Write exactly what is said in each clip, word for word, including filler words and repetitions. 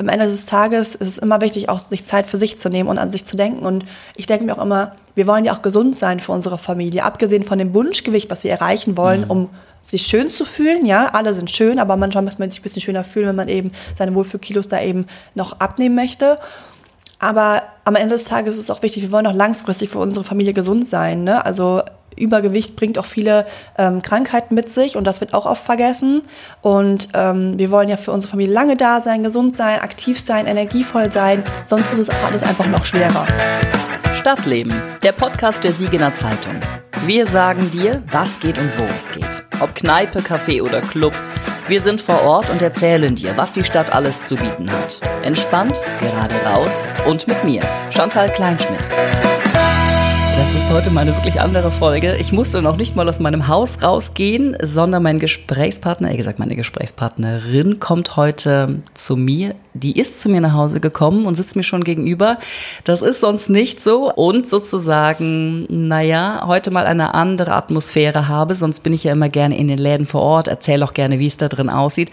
Ende des Tages ist es immer wichtig, auch sich Zeit für sich zu nehmen und an sich zu denken. Und ich denke mir auch immer, wir wollen ja auch gesund sein für unsere Familie, abgesehen von dem Wunschgewicht, was wir erreichen wollen, mhm. um sich schön zu fühlen. Ja, alle sind schön, aber manchmal muss man sich ein bisschen schöner fühlen, wenn man eben seine Wohlfühlkilos da eben noch abnehmen möchte. Aber am Ende des Tages ist es auch wichtig, wir wollen auch langfristig für unsere Familie gesund sein. Ne? Also Übergewicht bringt auch viele ähm, Krankheiten mit sich und das wird auch oft vergessen. Und ähm, wir wollen ja für unsere Familie lange da sein, gesund sein, aktiv sein, energievoll sein. Sonst ist es auch alles einfach noch schwerer. Stadtleben, der Podcast der Siegener Zeitung. Wir sagen dir, was geht und wo es geht. Ob Kneipe, Café oder Club. Wir sind vor Ort und erzählen dir, was die Stadt alles zu bieten hat. Entspannt, gerade raus und mit mir, Chantal Kleinschmidt. Das ist heute mal eine wirklich andere Folge. Ich musste noch nicht mal aus meinem Haus rausgehen, sondern mein Gesprächspartner, eher gesagt meine Gesprächspartnerin, kommt heute zu mir. Die ist zu mir nach Hause gekommen und sitzt mir schon gegenüber. Das ist sonst nicht so. Und sozusagen, naja, heute mal eine andere Atmosphäre habe. Sonst bin ich ja immer gerne in den Läden vor Ort, erzähle auch gerne, wie es da drin aussieht.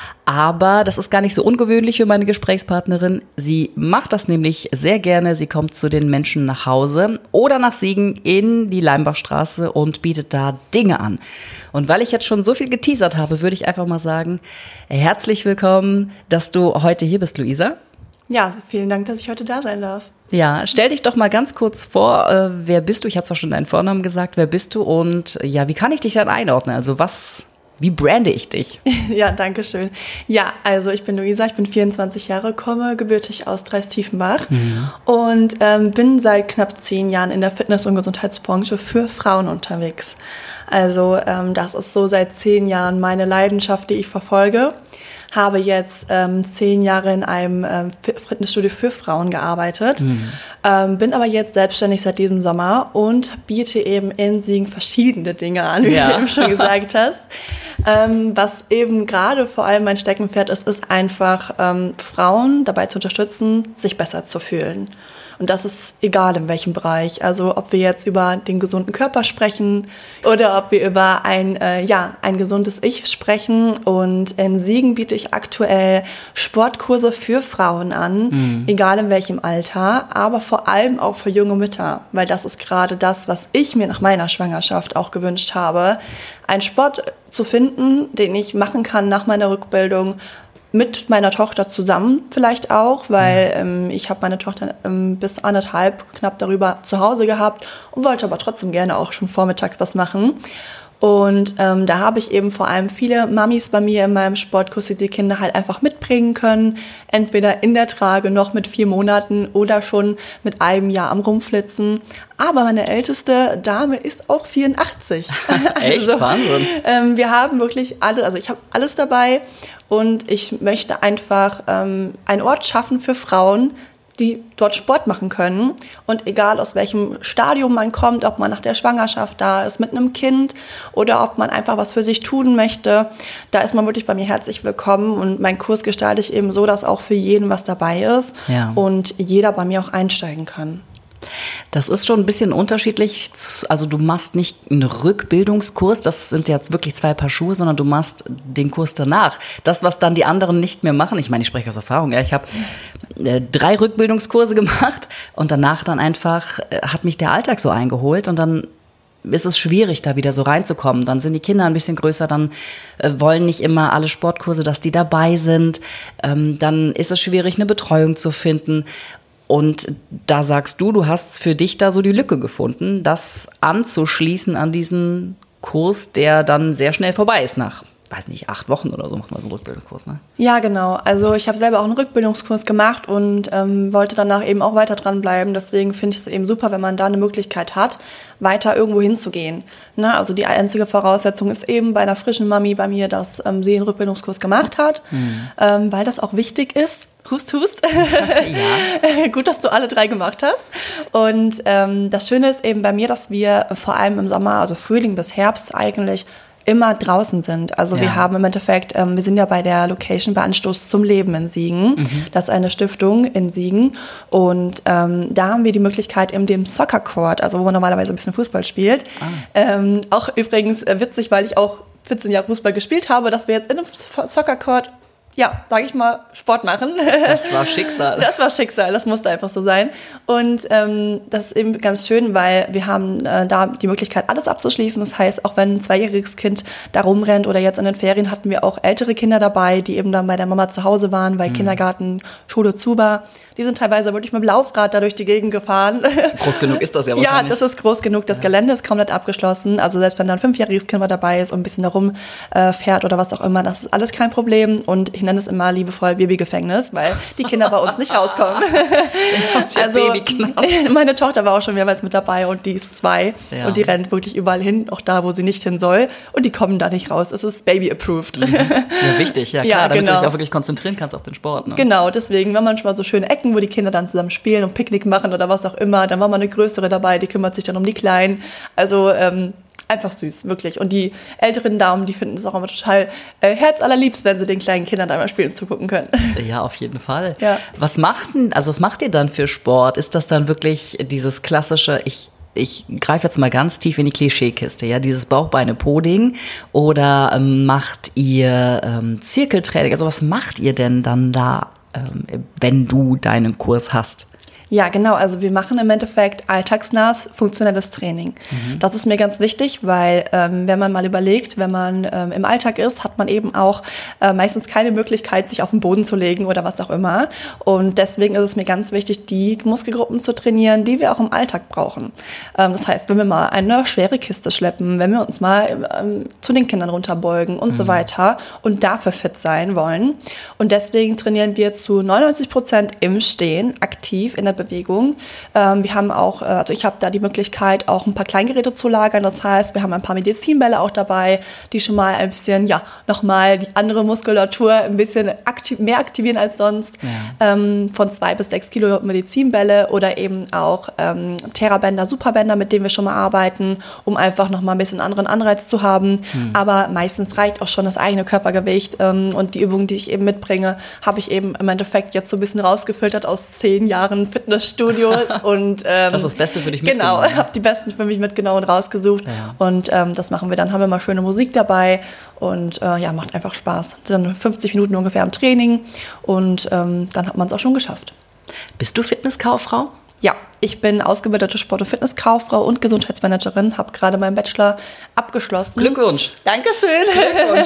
Aber das ist gar nicht so ungewöhnlich für meine Gesprächspartnerin. Sie macht das nämlich sehr gerne. Sie kommt zu den Menschen nach Hause oder nach Siegen in die Leimbachstraße und bietet da Dinge an. Und weil ich jetzt schon so viel geteasert habe, würde ich einfach mal sagen, herzlich willkommen, dass du heute hier bist, Luisa. Ja, vielen Dank, dass ich heute da sein darf. Ja, stell dich doch mal ganz kurz vor, äh, wer bist du? Ich hatte zwar schon deinen Vornamen gesagt, wer bist du und ja, wie kann ich dich dann einordnen? Also was... Wie brande ich dich? Ja, danke schön. Ja, also ich bin Luisa, ich bin vierundzwanzig Jahre, komme gebürtig aus Dreis-Tiefenbach mhm. und ähm, bin seit knapp zehn Jahren in der Fitness- und Gesundheitsbranche für Frauen unterwegs. Also ähm, das ist so seit zehn Jahren meine Leidenschaft, die ich verfolge. Habe jetzt ähm, zehn Jahre in einem ähm, Fitnessstudio für Frauen gearbeitet, mhm. ähm, bin aber jetzt selbstständig seit diesem Sommer und biete eben in Siegen verschiedene Dinge an, wie ja. du eben schon gesagt hast. Ähm, was eben gerade vor allem mein Steckenpferd ist, ist einfach ähm, Frauen dabei zu unterstützen, sich besser zu fühlen. Und das ist egal in welchem Bereich. Also ob wir jetzt über den gesunden Körper sprechen oder ob wir über ein, äh, ja, ein gesundes Ich sprechen. Und in Siegen biete ich aktuell Sportkurse für Frauen an, mhm. egal in welchem Alter, aber vor allem auch für junge Mütter. Weil das ist gerade das, was ich mir nach meiner Schwangerschaft auch gewünscht habe. Einen Sport zu finden, den ich machen kann nach meiner Rückbildung, mit meiner Tochter zusammen vielleicht auch, weil ähm, ich habe meine Tochter ähm, bis anderthalb knapp darüber zu Hause gehabt und wollte aber trotzdem gerne auch schon vormittags was machen. Und ähm, da habe ich eben vor allem viele Mamis bei mir in meinem Sportkurs, die die Kinder halt einfach mitbringen können. Entweder in der Trage noch mit vier Monaten oder schon mit einem Jahr am Rumflitzen. Aber meine älteste Dame ist auch vierundachtzig. Echt? Also, Wahnsinn. Ähm, wir haben wirklich alle, also ich habe alles dabei und ich möchte einfach ähm, einen Ort schaffen für Frauen, die dort Sport machen können. Und egal aus welchem Stadium man kommt, ob man nach der Schwangerschaft da ist mit einem Kind oder ob man einfach was für sich tun möchte, da ist man wirklich bei mir herzlich willkommen. Und mein Kurs gestalte ich eben so, dass auch für jeden was dabei ist ja. und jeder bei mir auch einsteigen kann. Das ist schon ein bisschen unterschiedlich. Also du machst nicht einen Rückbildungskurs, das sind jetzt wirklich zwei Paar Schuhe, sondern du machst den Kurs danach. Das, was dann die anderen nicht mehr machen. Ich meine, ich spreche aus Erfahrung. Ja, ich habe äh, drei Rückbildungskurse gemacht und danach dann einfach äh, hat mich der Alltag so eingeholt und dann ist es schwierig, da wieder so reinzukommen. Dann sind die Kinder ein bisschen größer, dann äh, wollen nicht immer alle Sportkurse, dass die dabei sind. Ähm, dann ist es schwierig, eine Betreuung zu finden. Und da sagst du, du hast für dich da so die Lücke gefunden, das anzuschließen an diesen Kurs, der dann sehr schnell vorbei ist nach, weiß nicht, acht Wochen oder so macht man so einen Rückbildungskurs, ne? Ja, genau. Also ich habe selber auch einen Rückbildungskurs gemacht und ähm, wollte danach eben auch weiter dranbleiben. Deswegen finde ich es eben super, wenn man da eine Möglichkeit hat, weiter irgendwo hinzugehen. Ne? Also die einzige Voraussetzung ist eben bei einer frischen Mami bei mir, dass ähm, sie einen Rückbildungskurs gemacht hat, mhm. ähm, weil das auch wichtig ist. Hust, hust. Ja. Gut, dass du alle drei gemacht hast. Und ähm, das Schöne ist eben bei mir, dass wir vor allem im Sommer, also Frühling bis Herbst eigentlich, immer draußen sind. Also ja. wir haben im Endeffekt, ähm, wir sind ja bei der Location bei Anstoß zum Leben in Siegen. Mhm. Das ist eine Stiftung in Siegen. Und ähm, da haben wir die Möglichkeit in dem Soccer Court, also wo man normalerweise ein bisschen Fußball spielt. Ah. Ähm, auch übrigens äh, witzig, weil ich auch vierzehn Jahre Fußball gespielt habe, dass wir jetzt in einem Soccer Court ja, sage ich mal, Sport machen. Das war Schicksal. Das war Schicksal, das musste einfach so sein. Und ähm, das ist eben ganz schön, weil wir haben äh, da die Möglichkeit, alles abzuschließen. Das heißt, auch wenn ein zweijähriges Kind da rumrennt oder jetzt in den Ferien hatten wir auch ältere Kinder dabei, die eben dann bei der Mama zu Hause waren, weil mhm. Kindergarten, Schule zu war. Die sind teilweise wirklich mit dem Laufrad da durch die Gegend gefahren. Groß genug ist das ja wahrscheinlich. Ja, das ist groß genug. Das ja. Gelände ist komplett abgeschlossen. Also selbst wenn da ein fünfjähriges Kind mal dabei ist und ein bisschen da rum äh, fährt oder was auch immer, das ist alles kein Problem. Und ich nenne es immer liebevoll Babygefängnis, weil die Kinder bei uns nicht rauskommen. Also meine Tochter war auch schon mehrmals mit dabei und die ist zwei ja. und die rennt wirklich überall hin, auch da, wo sie nicht hin soll. Und die kommen da nicht raus. Es ist baby-approved. Mhm. Ja, wichtig, ja klar, ja, damit genau. du dich auch wirklich konzentrieren kannst auf den Sport. Ne? Genau, deswegen, wenn man schon mal so schöne Ecken, wo die Kinder dann zusammen spielen und Picknick machen oder was auch immer, dann war mal eine größere dabei, die kümmert sich dann um die Kleinen. Also ähm, einfach süß, wirklich. Und die älteren Damen, die finden es auch immer total äh, herzallerliebst, wenn sie den kleinen Kindern einmal spielen zugucken können. Ja, auf jeden Fall. Ja. Was macht denn, also was macht ihr dann für Sport? Ist das dann wirklich dieses klassische, ich Ich greife jetzt mal ganz tief in die Klischeekiste, ja, dieses Bauchbeine-Po-Ding, oder ähm, macht ihr ähm, Zirkeltraining? Also was macht ihr denn dann da, ähm, wenn du deinen Kurs hast? Ja, genau. Also wir machen im Endeffekt alltagsnahes, funktionelles Training. Mhm. Das ist mir ganz wichtig, weil ähm, wenn man mal überlegt, wenn man ähm, im Alltag ist, hat man eben auch äh, meistens keine Möglichkeit, sich auf den Boden zu legen oder was auch immer. Und deswegen ist es mir ganz wichtig, die Muskelgruppen zu trainieren, die wir auch im Alltag brauchen. Ähm, das heißt, wenn wir mal eine schwere Kiste schleppen, wenn wir uns mal ähm, zu den Kindern runterbeugen und mhm. so weiter und dafür fit sein wollen. Und deswegen trainieren wir zu neunundneunzig Prozent im Stehen, aktiv in der Bewegung. Ähm, wir haben auch, also ich habe da die Möglichkeit, auch ein paar Kleingeräte zu lagern. Das heißt, wir haben ein paar Medizinbälle auch dabei, die schon mal ein bisschen, ja, nochmal die andere Muskulatur ein bisschen aktiv, mehr aktivieren als sonst. Ja. Ähm, von zwei bis sechs Kilo Medizinbälle oder eben auch ähm, Therabänder, Superbänder, mit denen wir schon mal arbeiten, um einfach nochmal ein bisschen anderen Anreiz zu haben. Hm. Aber meistens reicht auch schon das eigene Körpergewicht ähm, und die Übungen, die ich eben mitbringe, habe ich eben im Endeffekt jetzt so ein bisschen rausgefiltert aus zehn Jahren Fitness Studio und ähm, das ist das Beste für dich mitgenommen. Genau, habe die Besten für mich mitgenommen und rausgesucht. Ja. Und ähm, das machen wir dann, haben wir mal schöne Musik dabei und äh, ja, macht einfach Spaß. Dann fünfzig Minuten ungefähr am Training und ähm, dann hat man es auch schon geschafft. Bist du Fitnesskauffrau? Ja, ich bin ausgebildete Sport- und Fitnesskauffrau und Gesundheitsmanagerin, habe gerade meinen Bachelor abgeschlossen. Glückwunsch. Dankeschön. Glückwunsch.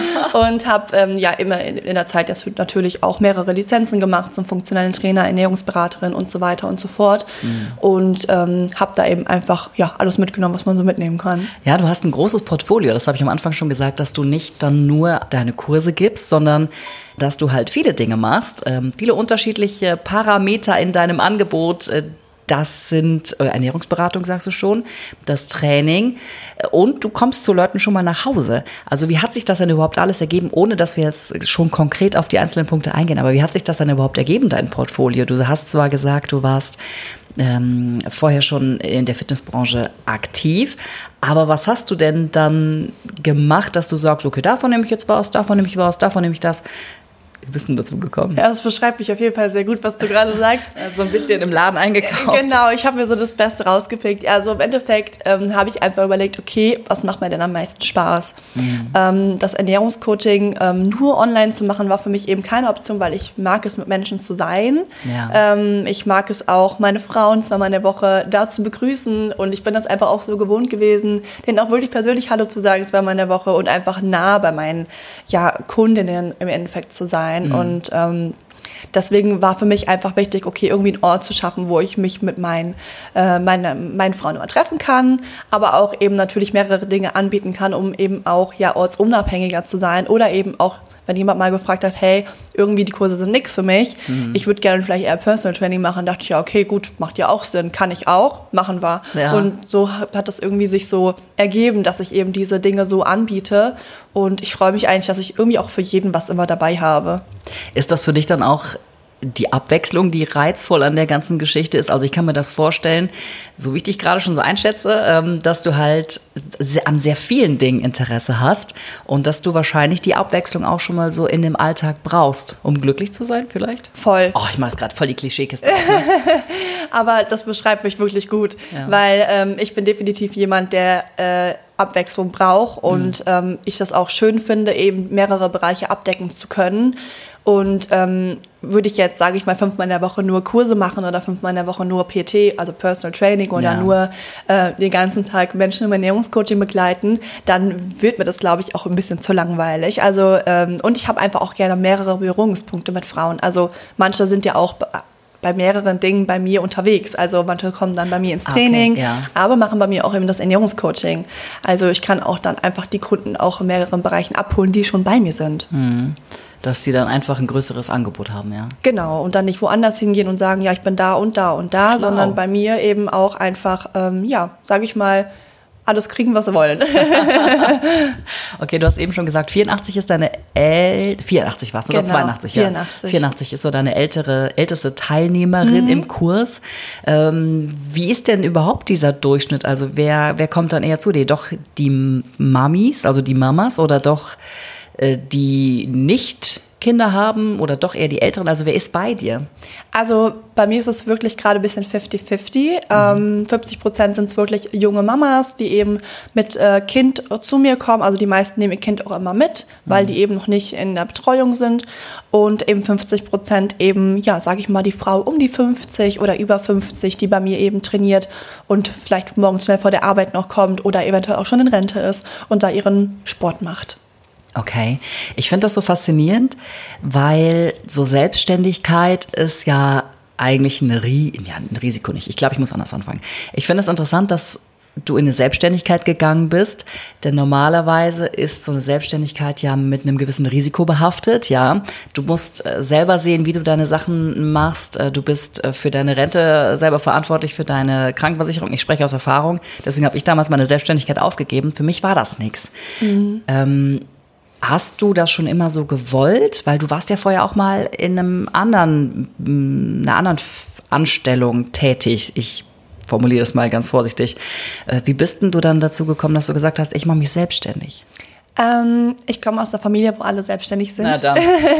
Und habe ähm, ja immer in, in der Zeit jetzt natürlich auch mehrere Lizenzen gemacht zum funktionellen Trainer, Ernährungsberaterin und so weiter und so fort. Mhm. Und ähm, habe da eben einfach ja alles mitgenommen, was man so mitnehmen kann. Ja, du hast ein großes Portfolio. Das habe ich am Anfang schon gesagt, dass du nicht dann nur deine Kurse gibst, sondern dass du halt viele Dinge machst, ähm, viele unterschiedliche Parameter in deinem Angebot. Äh, das sind äh, Ernährungsberatung, sagst du schon, das Training und du kommst zu Leuten schon mal nach Hause. Also wie hat sich das denn überhaupt alles ergeben, ohne dass wir jetzt schon konkret auf die einzelnen Punkte eingehen, aber wie hat sich das denn überhaupt ergeben, dein Portfolio? Du hast zwar gesagt, du warst ähm, vorher schon in der Fitnessbranche aktiv, aber was hast du denn dann gemacht, dass du sagst, okay, davon nehme ich jetzt was, davon nehme ich was, davon nehme ich das? Wie bist du dazu gekommen? Ja, das beschreibt mich auf jeden Fall sehr gut, was du gerade sagst. So ein bisschen im Laden eingekauft. Genau, ich habe mir so das Beste rausgepickt. Also im Endeffekt ähm, habe ich einfach überlegt, okay, was macht mir denn am meisten Spaß? Mhm. Ähm, das Ernährungscoaching ähm, nur online zu machen, war für mich eben keine Option, weil ich mag es, mit Menschen zu sein. Ja. Ähm, ich mag es auch, meine Frauen zweimal in der Woche da zu begrüßen und ich bin das einfach auch so gewohnt gewesen, denen auch wirklich persönlich Hallo zu sagen zweimal in der Woche und einfach nah bei meinen ja, Kundinnen im Endeffekt zu sein. Mhm. Und ähm, deswegen war für mich einfach wichtig, okay, irgendwie einen Ort zu schaffen, wo ich mich mit meinen, äh, meine, meinen Frauen immer treffen kann, aber auch eben natürlich mehrere Dinge anbieten kann, um eben auch ja ortsunabhängiger zu sein oder eben auch, wenn jemand mal gefragt hat, hey, irgendwie die Kurse sind nichts für mich, mhm. ich würde gerne vielleicht eher Personal Training machen, dachte ich, ja, okay, gut, macht ja auch Sinn, kann ich auch, machen wir. Ja. Und so hat das irgendwie sich so ergeben, dass ich eben diese Dinge so anbiete und ich freue mich eigentlich, dass ich irgendwie auch für jeden was immer dabei habe. Ist das für dich dann auch die Abwechslung, die reizvoll an der ganzen Geschichte ist. Also ich kann mir das vorstellen, so wie ich dich gerade schon so einschätze, ähm, dass du halt an sehr vielen Dingen Interesse hast und dass du wahrscheinlich die Abwechslung auch schon mal so in dem Alltag brauchst, um glücklich zu sein vielleicht? Voll. Oh, ich mache gerade voll die Klischeekiste. Ne? Aber das beschreibt mich wirklich gut, ja. weil ähm, ich bin definitiv jemand, der äh, Abwechslung braucht und mhm. ähm, ich das auch schön finde, eben mehrere Bereiche abdecken zu können. Und ähm, würde ich jetzt, sage ich mal, fünfmal in der Woche nur Kurse machen oder fünfmal in der Woche nur P T, also Personal Training oder ja. nur äh, den ganzen Tag Menschen im Ernährungscoaching begleiten, dann wird mir das, glaube ich, auch ein bisschen zu langweilig. Also ähm, und ich habe einfach auch gerne mehrere Berührungspunkte mit Frauen. Also manche sind ja auch bei mehreren Dingen bei mir unterwegs. Also manche kommen dann bei mir ins Training, okay, ja. aber machen bei mir auch eben das Ernährungscoaching. Also ich kann auch dann einfach die Kunden auch in mehreren Bereichen abholen, die schon bei mir sind. Mhm. Dass sie dann einfach ein größeres Angebot haben, ja. Genau, und dann nicht woanders hingehen und sagen, ja, ich bin da und da und da, genau. sondern bei mir eben auch einfach, ähm, ja, sage ich mal, alles kriegen, was sie wollen. Okay, du hast eben schon gesagt, vierundachtzig ist deine äl- vierundachtzig warst du, genau, oder zweiundachtzig? Ja. vierundachtzig. vierundachtzig ist so deine ältere, älteste Teilnehmerin mhm. im Kurs. Ähm, wie ist denn überhaupt dieser Durchschnitt? Also wer, wer kommt dann eher zu dir? Doch die Mamis, also die Mamas oder doch äh, die nicht Kinder haben oder doch eher die Älteren? Also wer ist bei dir? Also bei mir ist es wirklich gerade ein bisschen fifty fifty. Mhm. Ähm, fünfzig Prozent sind es wirklich junge Mamas, die eben mit äh, Kind zu mir kommen. Also die meisten nehmen ihr Kind auch immer mit, weil mhm. die eben noch nicht in der Betreuung sind. Und eben fünfzig Prozent eben, ja, sage ich mal, die Frau um die fünfzig oder über fünfzig, die bei mir eben trainiert und vielleicht morgens schnell vor der Arbeit noch kommt oder eventuell auch schon in Rente ist und da ihren Sport macht. Okay, ich finde das so faszinierend, weil so Selbstständigkeit ist ja eigentlich ein, Ri- ja, ein Risiko nicht. Ich glaube, ich muss anders anfangen. Ich finde es interessant, dass du in eine Selbstständigkeit gegangen bist, denn normalerweise ist so eine Selbstständigkeit ja mit einem gewissen Risiko behaftet, ja. Du musst äh, selber sehen, wie du deine Sachen machst. Äh, du bist äh, für deine Rente selber verantwortlich, für deine Krankenversicherung. Ich spreche aus Erfahrung. Deswegen habe ich damals meine Selbstständigkeit aufgegeben. Für mich war das nichts. Mhm. Ähm, Hast du das schon immer so gewollt? Weil du warst ja vorher auch mal in einem anderen, einer anderen Anstellung tätig. Ich formuliere das mal ganz vorsichtig. Wie bist denn du dann dazu gekommen, dass du gesagt hast, ich mache mich selbstständig? Ähm, ich komme aus einer Familie, wo alle selbstständig sind. Na dann.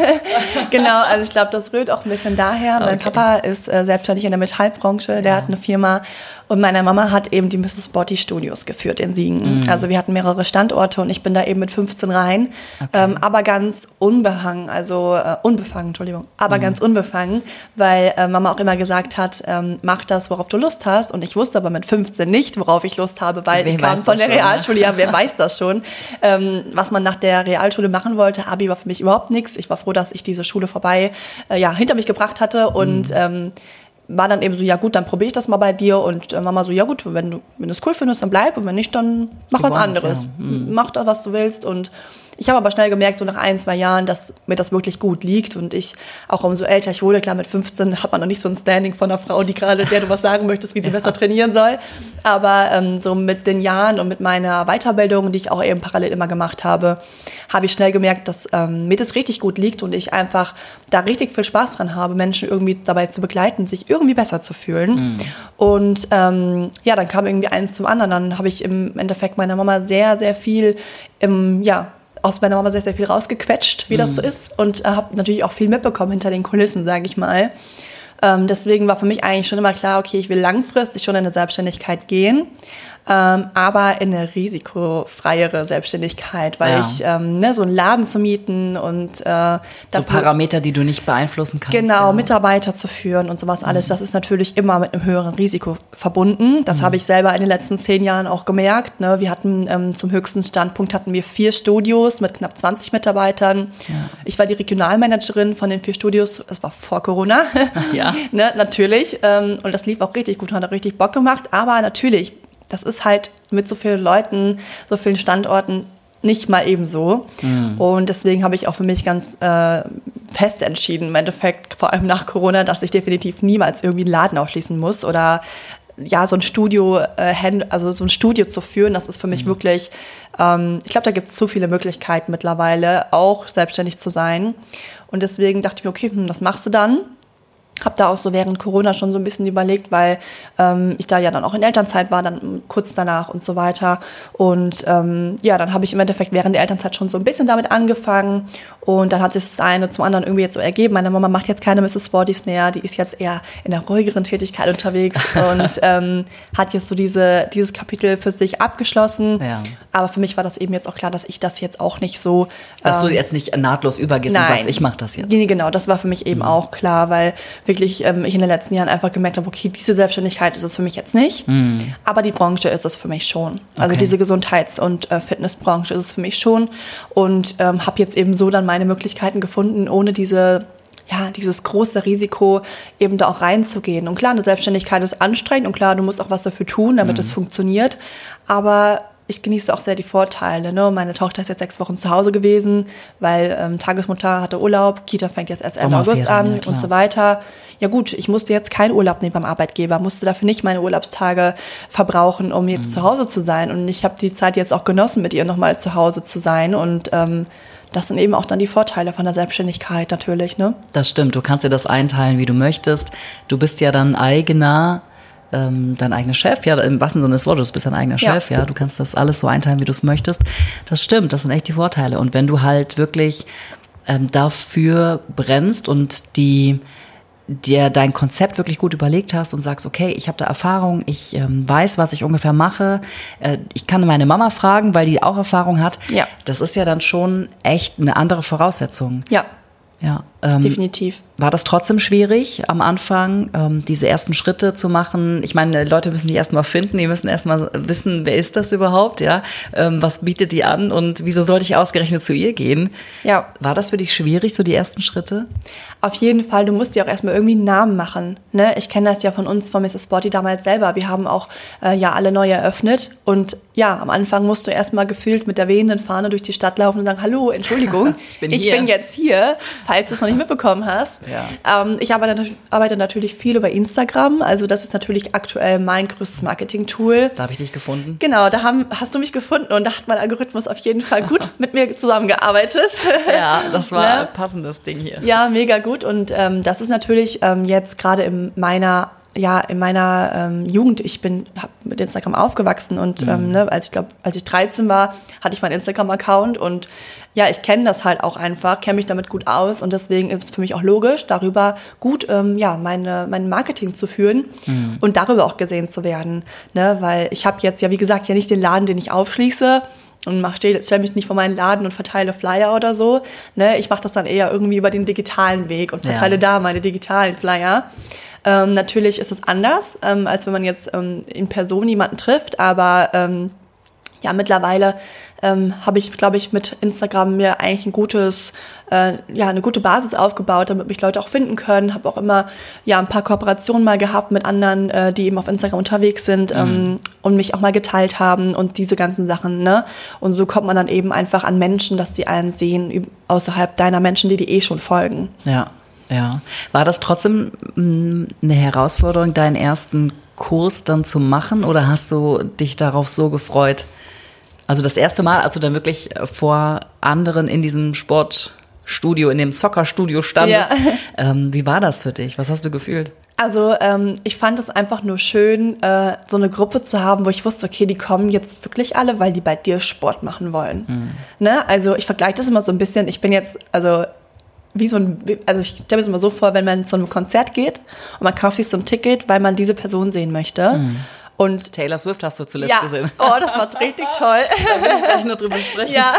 Genau, also ich glaube, das rührt auch ein bisschen daher. Okay. Mein Papa ist äh, selbstständig in der Metallbranche, der ja. hat eine Firma. Und meine Mama hat eben die Misses Body Studios geführt in Siegen. Mhm. Also wir hatten mehrere Standorte und ich bin da eben mit fünfzehn rein. Okay. Ähm, aber ganz unbehangen, also äh, unbefangen, Entschuldigung. Aber mhm. ganz unbefangen, weil äh, Mama auch immer gesagt hat, ähm, mach das, worauf du Lust hast. Und ich wusste aber mit fünfzehn nicht, worauf ich Lust habe, weil wer ich kam von der schon, Realschule. Ne? Ja, wer weiß das schon. Ähm, was man nach der Realschule machen wollte. Abi war für mich überhaupt nichts. Ich war froh, dass ich diese Schule vorbei äh, ja, hinter mich gebracht hatte und mhm. ähm, war dann eben so, ja gut, dann probiere ich das mal bei dir und äh, Mama so, ja gut, wenn du wenn du es cool findest, dann bleib und wenn nicht, dann mach du was wolltest, anderes. Ja. Mhm. Mach da, was du willst und ich habe aber schnell gemerkt, so nach ein, zwei Jahren, dass mir das wirklich gut liegt und ich, auch umso älter ich wurde, klar mit fünfzehn hat man noch nicht so ein Standing von einer Frau, die gerade, der du was sagen möchtest, wie sie ja. besser trainieren soll, aber ähm, so mit den Jahren und mit meiner Weiterbildung, die ich auch eben parallel immer gemacht habe, habe ich schnell gemerkt, dass ähm, mir das richtig gut liegt und ich einfach da richtig viel Spaß dran habe, Menschen irgendwie dabei zu begleiten, sich irgendwie besser zu fühlen. Mhm. Und ähm, ja, dann kam irgendwie eins zum anderen. Dann habe ich im Endeffekt meiner Mama sehr, sehr viel im, ja, aus meiner Mama sehr, sehr viel rausgequetscht, wie mhm. das so ist. Und äh, habe natürlich auch viel mitbekommen hinter den Kulissen, sage ich mal. Ähm, deswegen war für mich eigentlich schon immer klar, okay, ich will langfristig schon in eine Selbstständigkeit gehen. Ähm, aber in eine risikofreiere Selbstständigkeit, weil ja. ich, ähm, ne, so einen Laden zu mieten und äh, so Parameter, die du nicht beeinflussen kannst. Genau, ja. Mitarbeiter zu führen und sowas alles, mhm. das ist natürlich immer mit einem höheren Risiko verbunden. Das mhm. habe ich selber in den letzten zehn Jahren auch gemerkt. Ne? Wir hatten ähm, zum höchsten Standpunkt hatten wir vier Studios mit knapp zwanzig Mitarbeitern. Ja. Ich war die Regionalmanagerin von den vier Studios, das war vor Corona, ja. ne, natürlich. Ähm, und das lief auch richtig gut, hat auch richtig Bock gemacht, aber natürlich, das ist halt mit so vielen Leuten, so vielen Standorten nicht mal eben so. Mhm. Und deswegen habe ich auch für mich ganz äh, fest entschieden, im Endeffekt, vor allem nach Corona, dass ich definitiv niemals irgendwie einen Laden aufschließen muss oder ja, so ein Studio, äh, also so ein Studio zu führen, das ist für mich mhm. wirklich, ähm, ich glaube, da gibt es so viele Möglichkeiten mittlerweile, auch selbstständig zu sein. Und deswegen dachte ich mir, okay, hm, was machst du dann? Habe da auch so während Corona schon so ein bisschen überlegt, weil ähm, ich da ja dann auch in Elternzeit war, dann kurz danach und so weiter. Und ähm, ja, dann habe ich im Endeffekt während der Elternzeit schon so ein bisschen damit angefangen. Und dann hat sich das eine zum anderen irgendwie jetzt so ergeben. Meine Mama macht jetzt keine Misses Sporties mehr, die ist jetzt eher in der ruhigeren Tätigkeit unterwegs und ähm, hat jetzt so diese, dieses Kapitel für sich abgeschlossen. Ja. Aber für mich war das eben jetzt auch klar, dass ich das jetzt auch nicht so... Dass ähm, du jetzt nicht nahtlos übergehst nein. und sagst, ich mache das jetzt. Nee, genau, das war für mich eben mhm. auch klar, weil wirklich ähm, ich in den letzten Jahren einfach gemerkt habe, okay, diese Selbstständigkeit ist es für mich jetzt nicht, mm. aber die Branche ist es für mich schon. Also okay. diese Gesundheits- und äh, Fitnessbranche ist es für mich schon und ähm, habe jetzt eben so dann meine Möglichkeiten gefunden, ohne diese, ja, dieses große Risiko eben da auch reinzugehen. Und klar, eine Selbstständigkeit ist anstrengend und klar, du musst auch was dafür tun, damit mm. es funktioniert, aber ich genieße auch sehr die Vorteile. Ne? Meine Tochter ist jetzt sechs Wochen zu Hause gewesen, weil ähm, Tagesmutter hatte Urlaub, Kita fängt jetzt erst Ende August an ja, und so weiter. Ja gut, ich musste jetzt keinen Urlaub nehmen beim Arbeitgeber, musste dafür nicht meine Urlaubstage verbrauchen, um jetzt mhm. zu Hause zu sein. Und ich habe die Zeit jetzt auch genossen, mit ihr nochmal zu Hause zu sein. Und ähm, das sind eben auch dann die Vorteile von der Selbstständigkeit natürlich. Ne? Das stimmt, du kannst dir das einteilen, wie du möchtest. Du bist ja dann eigener... dein eigener Chef, ja, im wahrsten Sinne des Wortes, du bist dein eigener Chef, ja. ja, du kannst das alles so einteilen, wie du es möchtest. Das stimmt, das sind echt die Vorteile. Und wenn du halt wirklich ähm, dafür brennst und die dir dein Konzept wirklich gut überlegt hast und sagst, okay, ich habe da Erfahrung, ich ähm, weiß, was ich ungefähr mache, äh, ich kann meine Mama fragen, weil die auch Erfahrung hat, ja. das ist ja dann schon echt eine andere Voraussetzung. Ja. Ja, ähm, definitiv. War das trotzdem schwierig am Anfang, ähm, diese ersten Schritte zu machen? Ich meine, Leute müssen die erstmal finden, die müssen erstmal wissen, wer ist das überhaupt, ja? Ähm, was bietet die an und wieso sollte ich ausgerechnet zu ihr gehen? Ja. War das für dich schwierig, so die ersten Schritte? Auf jeden Fall, du musst dir auch erstmal irgendwie einen Namen machen. Ne? Ich kenne das ja von uns, von Misses Sporty damals selber. Wir haben auch äh, ja alle neu eröffnet und ja, am Anfang musst du erstmal gefühlt mit der wehenden Fahne durch die Stadt laufen und sagen, hallo, Entschuldigung, ich, bin, ich hier. bin jetzt hier, falls du es noch nicht mitbekommen hast. Ja. Ähm, ich arbeite, arbeite natürlich viel über Instagram, also das ist natürlich aktuell mein größtes Marketing-Tool. Da habe ich dich gefunden. Genau, da haben, hast du mich gefunden und da hat mein Algorithmus auf jeden Fall gut mit mir zusammengearbeitet. Ja, das war ne? ein passendes Ding hier. Ja, mega gut und ähm, das ist natürlich ähm, jetzt gerade in meiner ja, in meiner ähm, Jugend, ich bin hab mit Instagram aufgewachsen und mhm. ähm, ne, als ich glaube, als ich dreizehn war, hatte ich meinen Instagram-Account und ja, ich kenne das halt auch einfach, kenne mich damit gut aus und deswegen ist es für mich auch logisch, darüber gut ähm, ja, meine, mein Marketing zu führen mhm. und darüber auch gesehen zu werden, ne, weil ich habe jetzt ja, wie gesagt, ja nicht den Laden, den ich aufschließe und stelle stell mich nicht vor meinen Laden und verteile Flyer oder so, ne, ich mache das dann eher irgendwie über den digitalen Weg und verteile ja. da meine digitalen Flyer. Ähm, natürlich ist es anders, ähm, als wenn man jetzt ähm, in Person jemanden trifft, aber ähm, ja, mittlerweile ähm, habe ich, glaube ich, mit Instagram mir eigentlich ein gutes, äh, ja, eine gute Basis aufgebaut, damit mich Leute auch finden können. Habe auch immer ja ein paar Kooperationen mal gehabt mit anderen, äh, die eben auf Instagram unterwegs sind mhm. ähm, und mich auch mal geteilt haben und diese ganzen Sachen, ne? Und so kommt man dann eben einfach an Menschen, dass die einen sehen außerhalb deiner Menschen, die dir eh schon folgen. Ja. Ja. War das trotzdem eine Herausforderung, deinen ersten Kurs dann zu machen oder hast du dich darauf so gefreut? Also das erste Mal, als du dann wirklich vor anderen in diesem Sportstudio, in dem Soccerstudio standest, ja. ähm, wie war das für dich? Was hast du gefühlt? Also ähm, ich fand es einfach nur schön, äh, so eine Gruppe zu haben, wo ich wusste, okay, die kommen jetzt wirklich alle, weil die bei dir Sport machen wollen. Mhm. Ne? Also ich vergleiche das immer so ein bisschen, ich bin jetzt, also wie so ein, also ich stelle mir das immer so vor, wenn man zu einem Konzert geht und man kauft sich so ein Ticket, weil man diese Person sehen möchte. Mhm. Und Taylor Swift hast du zuletzt ja. gesehen. Oh, das war richtig toll. Da will ich gleich noch drüber sprechen. Ja,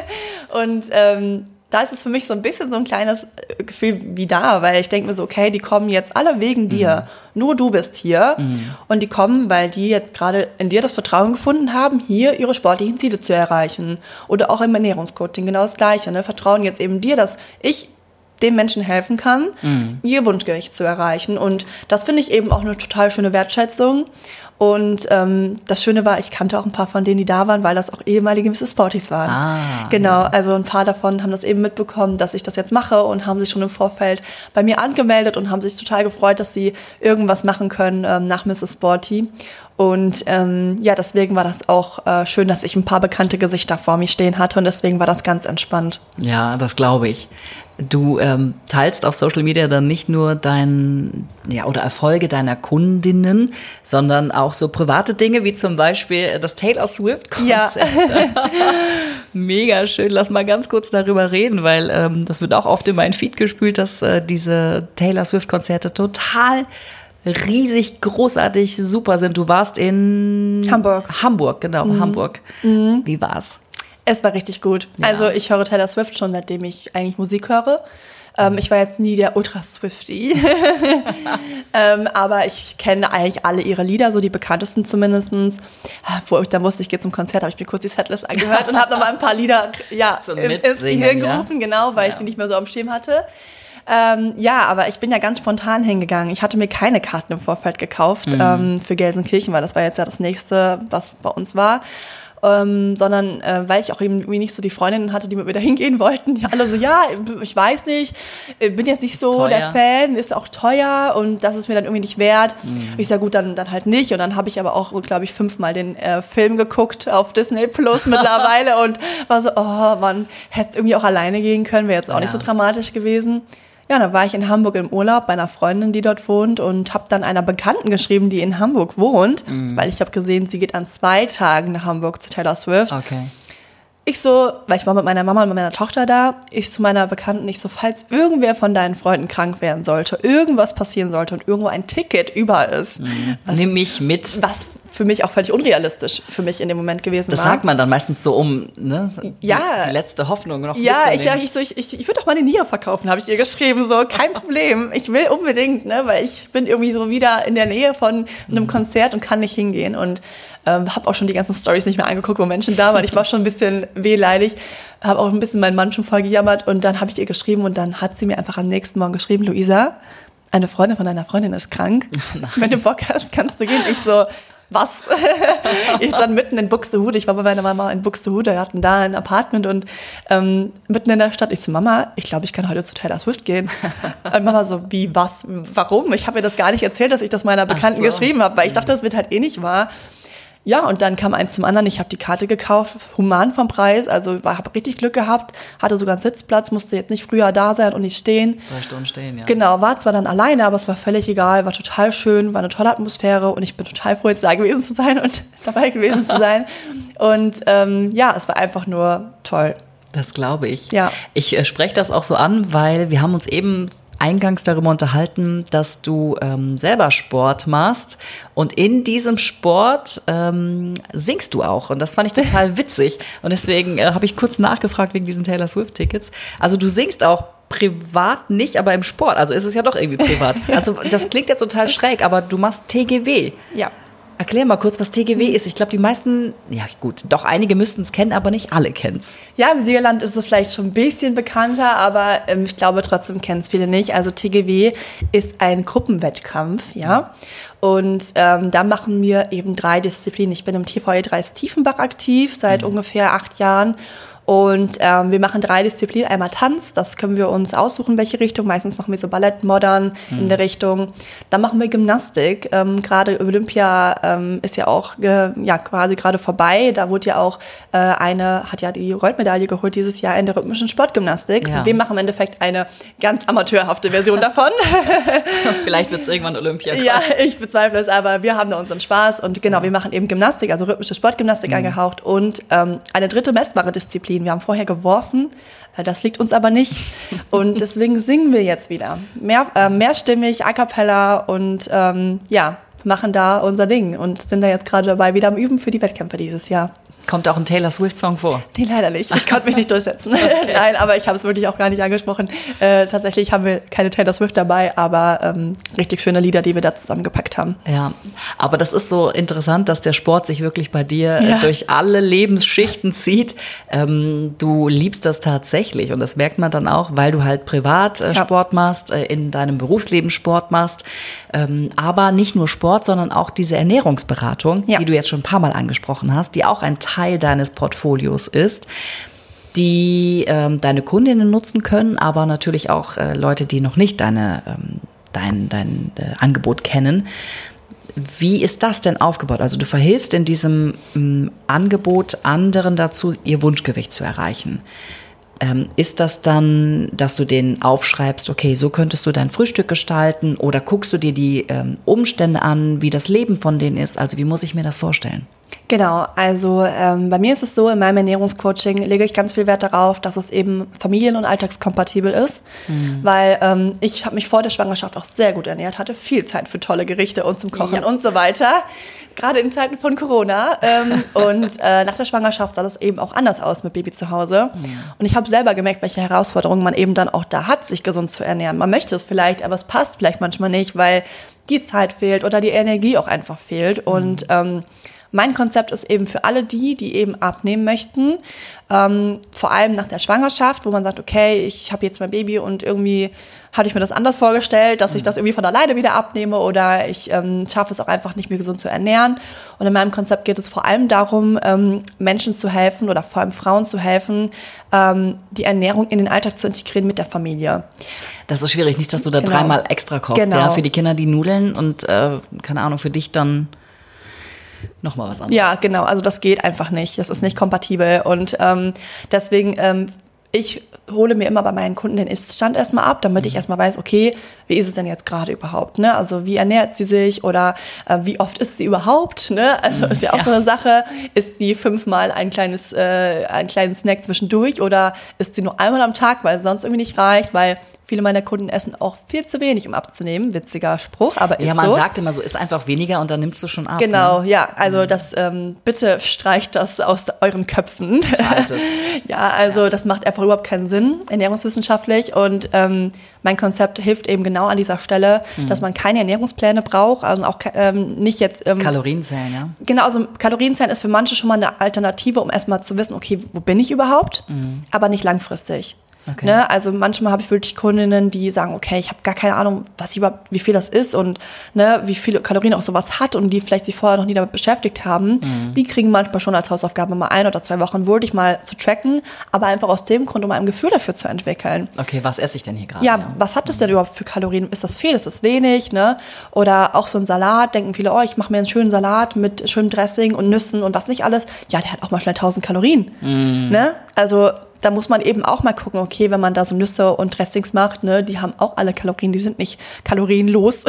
und ähm, da ist es für mich so ein bisschen so ein kleines Gefühl wie da, weil ich denke mir so, okay, die kommen jetzt alle wegen dir. Mhm. Nur du bist hier. Mhm. Und die kommen, weil die jetzt gerade in dir das Vertrauen gefunden haben, hier ihre sportlichen Ziele zu erreichen. Oder auch im Ernährungscoaching genau das Gleiche. Ne? Vertrauen jetzt eben dir, dass ich dem Menschen helfen kann, mhm. ihr Wunschgewicht zu erreichen. Und das finde ich eben auch eine total schöne Wertschätzung. Und ähm, das Schöne war, ich kannte auch ein paar von denen, die da waren, weil das auch ehemalige Misses Sporties waren. Ah, genau, ja. also ein paar davon haben das eben mitbekommen, dass ich das jetzt mache und haben sich schon im Vorfeld bei mir angemeldet und haben sich total gefreut, dass sie irgendwas machen können ähm, nach Misses Sporty. Und ähm, ja, deswegen war das auch äh, schön, dass ich ein paar bekannte Gesichter vor mir stehen hatte und deswegen war das ganz entspannt. Ja, das glaube ich. Du ähm, teilst auf Social Media dann nicht nur dein, ja, oder Erfolge deiner Kundinnen, sondern auch so private Dinge, wie zum Beispiel das Taylor Swift-Konzert. Ja. Mega schön. Lass mal ganz kurz darüber reden, weil ähm, das wird auch oft in meinen Feed gespült, dass äh, diese Taylor Swift-Konzerte total riesig, großartig, super sind. Du warst in Hamburg. Hamburg, genau, mhm. Hamburg. Mhm. Wie war's? Es war richtig gut. Ja. Also ich höre Taylor Swift schon, seitdem ich eigentlich Musik höre. Ähm, ich war jetzt nie der Ultra-Swiftie. ähm, aber ich kenne eigentlich alle ihre Lieder, so die bekanntesten zumindest. Wo ich dann wusste, ich gehe zum Konzert, habe ich mir kurz die Setlist angehört und habe nochmal ein paar Lieder ja, ins Gehirn gerufen, ja? Genau, weil ja. ich die nicht mehr so am Schirm hatte. Ähm, ja, aber ich bin ja ganz spontan hingegangen. Ich hatte mir keine Karten im Vorfeld gekauft mhm. ähm, für Gelsenkirchen, weil das war jetzt ja das nächste, was bei uns war. Ähm, sondern äh, weil ich auch irgendwie nicht so die Freundinnen hatte, die mit mir da hingehen wollten. Die alle so, ja, ich weiß nicht, bin jetzt nicht so teuer. Der Fan, ist auch teuer und das ist mir dann irgendwie nicht wert. Mhm. Ich sag, gut, dann, dann halt nicht. Und dann habe ich aber auch, glaube ich, fünfmal den äh, Film geguckt auf Disney Plus mittlerweile und war so, oh man, hätte es irgendwie auch alleine gehen können, wäre jetzt auch ja. nicht so dramatisch gewesen. Ja, dann war ich in Hamburg im Urlaub bei einer Freundin, die dort wohnt und habe dann einer Bekannten geschrieben, die in Hamburg wohnt, mhm. weil ich habe gesehen, sie geht an zwei Tagen nach Hamburg zu Taylor Swift. Okay. Ich so, weil ich war mit meiner Mama und mit meiner Tochter da, ich zu meiner Bekannten, ich so, falls irgendwer von deinen Freunden krank werden sollte, irgendwas passieren sollte und irgendwo ein Ticket über ist. Mhm. Was, nimm mich mit. Was für mich auch völlig unrealistisch für mich in dem Moment gewesen das war. Das sagt man dann meistens so, um ne, ja. die, die letzte Hoffnung noch ja, ich, ja, ich, so, ich, ich, ich würde doch mal eine Niere verkaufen, habe ich ihr geschrieben. So, kein Problem. Ich will unbedingt, ne, weil ich bin irgendwie so wieder in der Nähe von einem mhm. Konzert und kann nicht hingehen. Und ähm, habe auch schon die ganzen Storys nicht mehr angeguckt, wo Menschen da waren. Ich war schon ein bisschen wehleidig, habe auch ein bisschen meinen Mann schon voll gejammert. Und dann habe ich ihr geschrieben und dann hat sie mir einfach am nächsten Morgen geschrieben, Luisa, eine Freundin von deiner Freundin ist krank. Nein. Wenn du Bock hast, kannst du gehen. Ich so... Was? Ich dann mitten in Buxtehude, ich war bei meiner Mama in Buxtehude, wir hatten da ein Apartment und ähm, mitten in der Stadt, ich so, Mama, ich glaube, ich kann heute zu Taylor Swift gehen. Und Mama so, wie, was, warum? Ich habe mir das gar nicht erzählt, dass ich das meiner Bekannten so. geschrieben habe, weil ich dachte, das wird halt eh nicht wahr. Ja, und dann kam eins zum anderen. Ich habe die Karte gekauft, human vom Preis, also habe richtig Glück gehabt, hatte sogar einen Sitzplatz, musste jetzt nicht früher da sein und nicht stehen. Drei Stunden stehen, ja. Genau, war zwar dann alleine, aber es war völlig egal, war total schön, war eine tolle Atmosphäre und ich bin total froh, jetzt da gewesen zu sein und dabei gewesen zu sein. Und ähm, ja, es war einfach nur toll. Das glaube ich. Ja. Ich äh, spreche das auch so an, weil wir haben uns eben eingangs darüber unterhalten, dass du ähm, selber Sport machst und in diesem Sport ähm, singst du auch und das fand ich total witzig und deswegen äh, habe ich kurz nachgefragt wegen diesen Taylor Swift-Tickets. Also du singst auch privat nicht, aber im Sport, also ist es ja doch irgendwie privat. Also das klingt jetzt total schräg, aber du machst T G W. Ja. Erklär mal kurz, was T G W ist. Ich glaube, die meisten, ja gut, doch einige müssten es kennen, aber nicht alle kennen es. Ja, im Siegerland ist es vielleicht schon ein bisschen bekannter, aber ähm, ich glaube, trotzdem kennen es viele nicht. Also T G W ist ein Gruppenwettkampf, ja. Und ähm, da machen wir eben drei Disziplinen. Ich bin im T V E drei Tiefenbach aktiv, seit mhm. ungefähr acht Jahren. Und ähm, wir machen drei Disziplinen. Einmal Tanz, das können wir uns aussuchen, welche Richtung. Meistens machen wir so Ballett, Modern mhm. in der Richtung. Dann machen wir Gymnastik. Ähm, gerade Olympia ähm, ist ja auch äh, ja, quasi gerade vorbei. Da wurde ja auch äh, eine, hat ja die Goldmedaille geholt dieses Jahr in der rhythmischen Sportgymnastik. Ja. Wir machen im Endeffekt eine ganz amateurhafte Version davon. Vielleicht wird es irgendwann Olympia. Ja, ich bezweifle es, aber wir haben da unseren Spaß. Und genau, ja. wir machen eben Gymnastik, also rhythmische Sportgymnastik mhm. angehaucht. Und ähm, eine dritte messbare Disziplin. Wir haben vorher geworfen, das liegt uns aber nicht und deswegen singen wir jetzt wieder. Mehr, äh, mehrstimmig, a cappella und ähm, ja, machen da unser Ding und sind da jetzt gerade dabei, wieder am Üben für die Wettkämpfe dieses Jahr. Kommt auch ein Taylor Swift-Song vor? Nee, leider nicht. Ich konnte mich nicht durchsetzen. Okay. Nein, aber ich habe es wirklich auch gar nicht angesprochen. Äh, tatsächlich haben wir keine Taylor Swift dabei, aber ähm, richtig schöne Lieder, die wir da zusammengepackt haben. Ja, aber das ist so interessant, dass der Sport sich wirklich bei dir ja. durch alle Lebensschichten zieht. Ähm, du liebst das tatsächlich und das merkt man dann auch, weil du halt privat äh, ja. Sport machst, äh, in deinem Berufsleben Sport machst. Ähm, aber nicht nur Sport, sondern auch diese Ernährungsberatung, ja. die du jetzt schon ein paar Mal angesprochen hast, die auch ein Teil deines Portfolios ist, die ähm, deine Kundinnen nutzen können, aber natürlich auch äh, Leute, die noch nicht deine, ähm, dein, dein äh, Angebot kennen. Wie ist das denn aufgebaut? Also du verhilfst in diesem ähm, Angebot anderen dazu, ihr Wunschgewicht zu erreichen. Ähm, ist das dann, dass du denen aufschreibst, okay, so könntest du dein Frühstück gestalten, oder guckst du dir die ähm, Umstände an, wie das Leben von denen ist? Also wie muss ich mir das vorstellen? Genau, also ähm, bei mir ist es so, in meinem Ernährungscoaching lege ich ganz viel Wert darauf, dass es eben familien- und alltagskompatibel ist, mhm. weil ähm, ich habe mich vor der Schwangerschaft auch sehr gut ernährt, hatte viel Zeit für tolle Gerichte und zum Kochen ja. und so weiter, gerade in Zeiten von Corona ähm, und äh, nach der Schwangerschaft sah das eben auch anders aus mit Baby zu Hause mhm. und ich habe selber gemerkt, welche Herausforderungen man eben dann auch da hat, sich gesund zu ernähren. Man möchte es vielleicht, aber es passt vielleicht manchmal nicht, weil die Zeit fehlt oder die Energie auch einfach fehlt mhm. und ähm, mein Konzept ist eben für alle die, die eben abnehmen möchten, ähm, vor allem nach der Schwangerschaft, wo man sagt, okay, ich habe jetzt mein Baby und irgendwie hatte ich mir das anders vorgestellt, dass ich das irgendwie von alleine wieder abnehme oder ich ähm, schaffe es auch einfach nicht mehr gesund zu ernähren. Und in meinem Konzept geht es vor allem darum, ähm, Menschen zu helfen oder vor allem Frauen zu helfen, ähm, die Ernährung in den Alltag zu integrieren mit der Familie. Das ist schwierig, nicht, dass du da genau. dreimal extra kochst, genau. ja, für die Kinder die Nudeln und äh, keine Ahnung, für dich dann nochmal was anderes. Ja, genau. Also das geht einfach nicht. Das ist nicht kompatibel. Und ähm, deswegen, ähm, ich hole mir immer bei meinen Kunden den Ist-Stand erstmal ab, damit ich erstmal weiß, okay, wie ist es denn jetzt gerade überhaupt? Ne? Also wie ernährt sie sich oder äh, wie oft isst sie überhaupt? Ne? Also ist ja auch ja. so eine Sache. Isst sie fünfmal ein kleines, äh, einen kleinen Snack zwischendurch oder isst sie nur einmal am Tag, weil es sonst irgendwie nicht reicht? Weil viele meiner Kunden essen auch viel zu wenig, um abzunehmen. Witziger Spruch, aber ist so. Ja, man sagt immer so, isst einfach weniger und dann nimmst du schon ab. Genau, ne? ja. Also das, ähm, bitte streicht das aus euren Köpfen. Veraltet. ja, also ja. das macht einfach überhaupt keinen Sinn, ernährungswissenschaftlich. Und ähm, mein Konzept hilft eben genau an dieser Stelle, mhm. dass man keine Ernährungspläne braucht, also auch ähm, nicht jetzt... Ähm, Kalorienzählen, ja? Genau, also Kalorienzählen ist für manche schon mal eine Alternative, um erstmal zu wissen, okay, wo bin ich überhaupt? Mhm. Aber nicht langfristig. Okay. Ne? Also manchmal habe ich wirklich Kundinnen, die sagen, okay, ich habe gar keine Ahnung, was überhaupt, wie viel das ist und ne, wie viele Kalorien auch sowas hat und die vielleicht sich vorher noch nie damit beschäftigt haben. Mhm. Die kriegen manchmal schon als Hausaufgabe mal ein oder zwei Wochen wirklich mal zu tracken, aber einfach aus dem Grund, um ein Gefühl dafür zu entwickeln. Okay, was esse ich denn hier gerade? Ja, ja, was hat das denn überhaupt für Kalorien? Ist das viel, ist das wenig? Ne? Oder auch so ein Salat, denken viele, oh, ich mache mir einen schönen Salat mit schönem Dressing und Nüssen und was nicht alles. Ja, der hat auch mal schnell tausend Kalorien. Mhm. Ne? Also da muss man eben auch mal gucken, okay, wenn man da so Nüsse und Dressings macht, ne, die haben auch alle Kalorien, die sind nicht kalorienlos.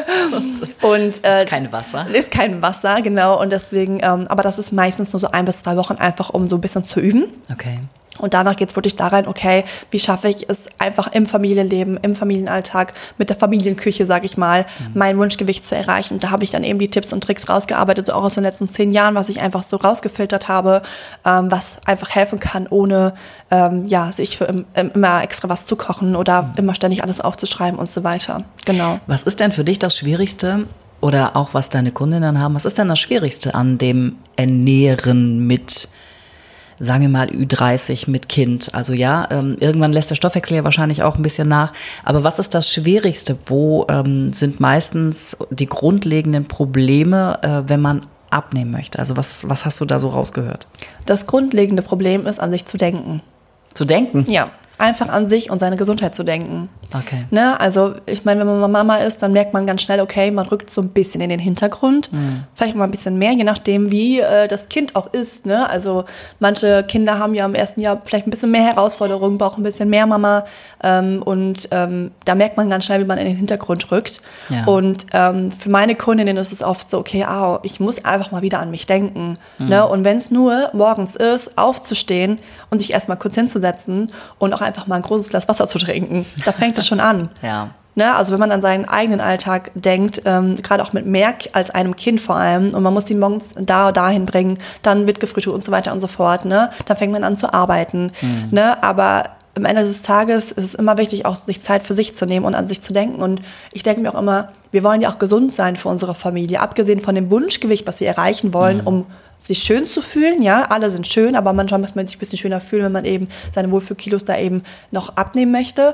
und, äh, ist kein Wasser. Ist kein Wasser, genau. Und deswegen, ähm, aber das ist meistens nur so ein bis drei Wochen einfach, um so ein bisschen zu üben. Okay. Und danach geht es wirklich da rein, okay, wie schaffe ich es einfach im Familienleben, im Familienalltag, mit der Familienküche, sage ich mal, mhm. mein Wunschgewicht zu erreichen. Und da habe ich dann eben die Tipps und Tricks rausgearbeitet, auch aus den letzten zehn Jahren, was ich einfach so rausgefiltert habe, ähm, was einfach helfen kann, ohne ähm, ja, sich für im, im, immer extra was zu kochen oder mhm. immer ständig alles aufzuschreiben und so weiter. Genau. Was ist denn für dich das Schwierigste oder auch was deine Kundinnen haben, was ist denn das Schwierigste an dem Ernähren mit, sagen wir mal, Ü dreißig mit Kind? Also ja, ähm, irgendwann lässt der Stoffwechsel ja wahrscheinlich auch ein bisschen nach. Aber was ist das Schwierigste? Wo ähm, sind meistens die grundlegenden Probleme, äh, wenn man abnehmen möchte? Also was, was hast du da so rausgehört? Das grundlegende Problem ist, an sich zu denken. Zu denken? Ja. Einfach an sich und seine Gesundheit zu denken. Okay. Ne? Also ich meine, wenn man Mama ist, dann merkt man ganz schnell, okay, man rückt so ein bisschen in den Hintergrund. Mhm. Vielleicht mal ein bisschen mehr, je nachdem, wie äh, das Kind auch ist. Ne? Also manche Kinder haben ja im ersten Jahr vielleicht ein bisschen mehr Herausforderungen, brauchen ein bisschen mehr Mama. Ähm, und ähm, da merkt man ganz schnell, wie man in den Hintergrund rückt. Ja. Und ähm, für meine Kundinnen ist es oft so, okay, ah, ich muss einfach mal wieder an mich denken. Mhm. Ne? Und wenn es nur morgens ist, aufzustehen und sich erstmal kurz hinzusetzen und auch einfach mal ein großes Glas Wasser zu trinken. Da fängt es schon an. Ja. Ne? Also wenn man an seinen eigenen Alltag denkt, ähm, gerade auch mit mehr als einem Kind vor allem, und man muss die morgens da dahin bringen, dann wird gefrühstückt und so weiter und so fort. Ne? Dann fängt man an zu arbeiten. Mhm. Ne? Aber am Ende des Tages ist es immer wichtig, auch sich Zeit für sich zu nehmen und an sich zu denken. Und ich denke mir auch immer, wir wollen ja auch gesund sein für unsere Familie, abgesehen von dem Wunschgewicht, was wir erreichen wollen, mhm. um sich schön zu fühlen. Ja, alle sind schön, aber manchmal muss man sich ein bisschen schöner fühlen, wenn man eben seine Wohlfühlkilos da eben noch abnehmen möchte.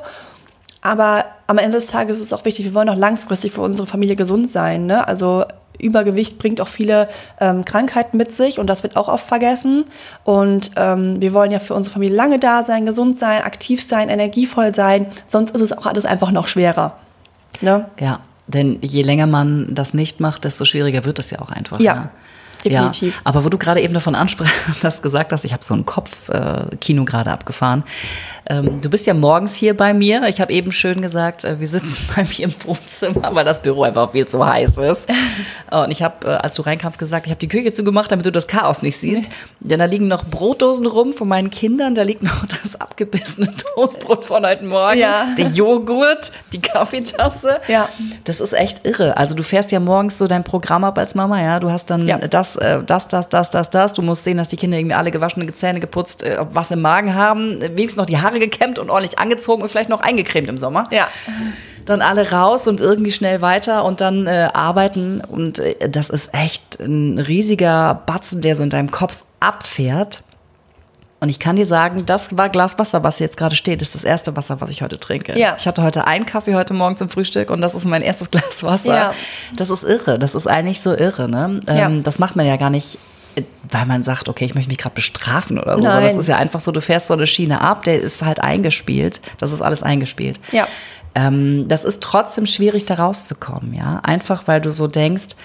Aber am Ende des Tages ist es auch wichtig, wir wollen auch langfristig für unsere Familie gesund sein. Ne? Also Übergewicht bringt auch viele ähm, Krankheiten mit sich und das wird auch oft vergessen. Und ähm, wir wollen ja für unsere Familie lange da sein, gesund sein, aktiv sein, energievoll sein. Sonst ist es auch alles einfach noch schwerer. Ne? Ja, denn je länger man das nicht macht, desto schwieriger wird es ja auch einfach. Ja. Ne? Definitiv. Ja, aber wo du gerade eben davon ansprachst, gesagt hast, ich habe so ein Kopfkino äh, gerade abgefahren. Ähm, du bist ja morgens hier bei mir. Ich habe eben schön gesagt, äh, wir sitzen bei mir im Wohnzimmer, weil das Büro einfach viel zu heiß ist. Und ich habe, äh, als du reinkamst, gesagt, ich habe die Küche zugemacht, damit du das Chaos nicht siehst. Nee. Denn da liegen noch Brotdosen rum von meinen Kindern. Da liegt noch das abgebissene Toastbrot von heute Morgen, ja. Der Joghurt, die Kaffeetasse. Ja. Das ist echt irre. Also du fährst ja morgens so dein Programm ab als Mama, ja. Du hast dann ja. das Das, das, das, das, das. Du musst sehen, dass die Kinder irgendwie alle gewaschene Zähne geputzt, was im Magen haben, wenigstens noch die Haare gekämmt und ordentlich angezogen und vielleicht noch eingecremt im Sommer. Ja. Dann alle raus und irgendwie schnell weiter und dann äh, arbeiten. Und äh, das ist echt ein riesiger Batzen, der so in deinem Kopf abfährt. Und ich kann dir sagen, das war Glas Wasser, was jetzt gerade steht, ist das erste Wasser, was ich heute trinke. Ja. Ich hatte heute einen Kaffee heute Morgen zum Frühstück und das ist mein erstes Glas Wasser. Ja. Das ist irre, das ist eigentlich so irre. Ne? Ja. Ähm, das macht man ja gar nicht, weil man sagt, okay, ich möchte mich gerade bestrafen oder so. Nein. Das ist ja einfach so, du fährst so eine Schiene ab, der ist halt eingespielt. Das ist alles eingespielt. Ja. Ähm, das ist trotzdem schwierig, da rauszukommen. Ja? Einfach, weil du so denkst,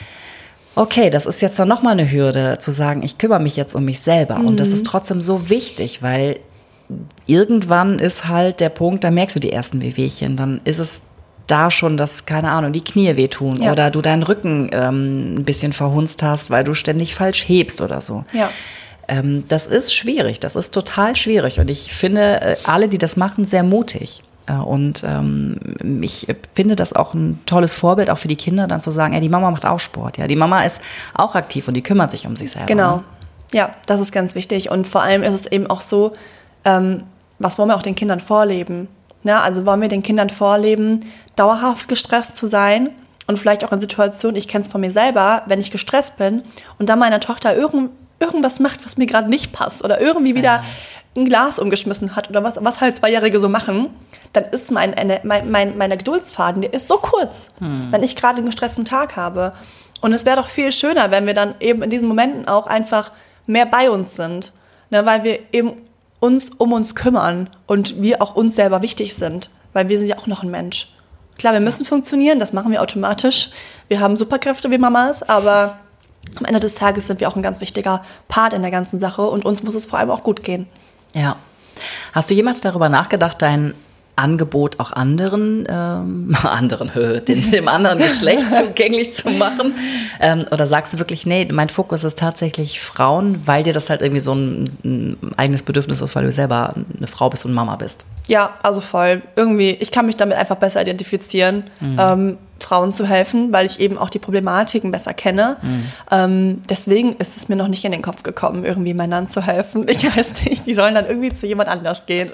okay, das ist jetzt dann nochmal eine Hürde, zu sagen, ich kümmere mich jetzt um mich selber. Mhm. Und das ist trotzdem so wichtig, weil irgendwann ist halt der Punkt, da merkst du die ersten Wehwehchen. Dann ist es da schon, dass, keine Ahnung, die Knie wehtun ja. oder du deinen Rücken ähm, ein bisschen verhunzt hast, weil du ständig falsch hebst oder so. Ja. Ähm, das ist schwierig, das ist total schwierig. Und ich finde alle, die das machen, sehr mutig. Und ähm, ich finde das auch ein tolles Vorbild, auch für die Kinder, dann zu sagen, ey, die Mama macht auch Sport. Ja, die Mama ist auch aktiv und die kümmert sich um sich selber. Genau, ja, das ist ganz wichtig. Und vor allem ist es eben auch so, ähm, was wollen wir auch den Kindern vorleben? Ne? Also wollen wir den Kindern vorleben, dauerhaft gestresst zu sein und vielleicht auch in Situationen, ich kenne es von mir selber, wenn ich gestresst bin und dann meine Tochter irgend, irgendwas macht, was mir gerade nicht passt oder irgendwie wieder ja. ein Glas umgeschmissen hat oder was, was halt Zweijährige so machen, dann ist mein, mein, mein, meine Geduldsfaden, der ist so kurz, hm. wenn ich gerade einen gestressten Tag habe. Und es wäre doch viel schöner, wenn wir dann eben in diesen Momenten auch einfach mehr bei uns sind, ne, weil wir eben uns um uns kümmern und wir auch uns selber wichtig sind, weil wir sind ja auch noch ein Mensch. Klar, wir müssen ja. funktionieren, das machen wir automatisch. Wir haben Superkräfte wie Mamas, aber am Ende des Tages sind wir auch ein ganz wichtiger Part in der ganzen Sache und uns muss es vor allem auch gut gehen. Ja. Hast du jemals darüber nachgedacht, dein Angebot auch anderen, ähm, anderen, dem, dem anderen Geschlecht zugänglich zu machen? Ähm, oder sagst du wirklich, nee, mein Fokus ist tatsächlich Frauen, weil dir das halt irgendwie so ein, ein eigenes Bedürfnis ist, weil du selber eine Frau bist und Mama bist? Ja, also voll. Irgendwie, ich kann mich damit einfach besser identifizieren, mhm. ähm, Frauen zu helfen, weil ich eben auch die Problematiken besser kenne. Mhm. Ähm, deswegen ist es mir noch nicht in den Kopf gekommen, irgendwie Männern zu helfen. Ich weiß nicht, die sollen dann irgendwie zu jemand anders gehen.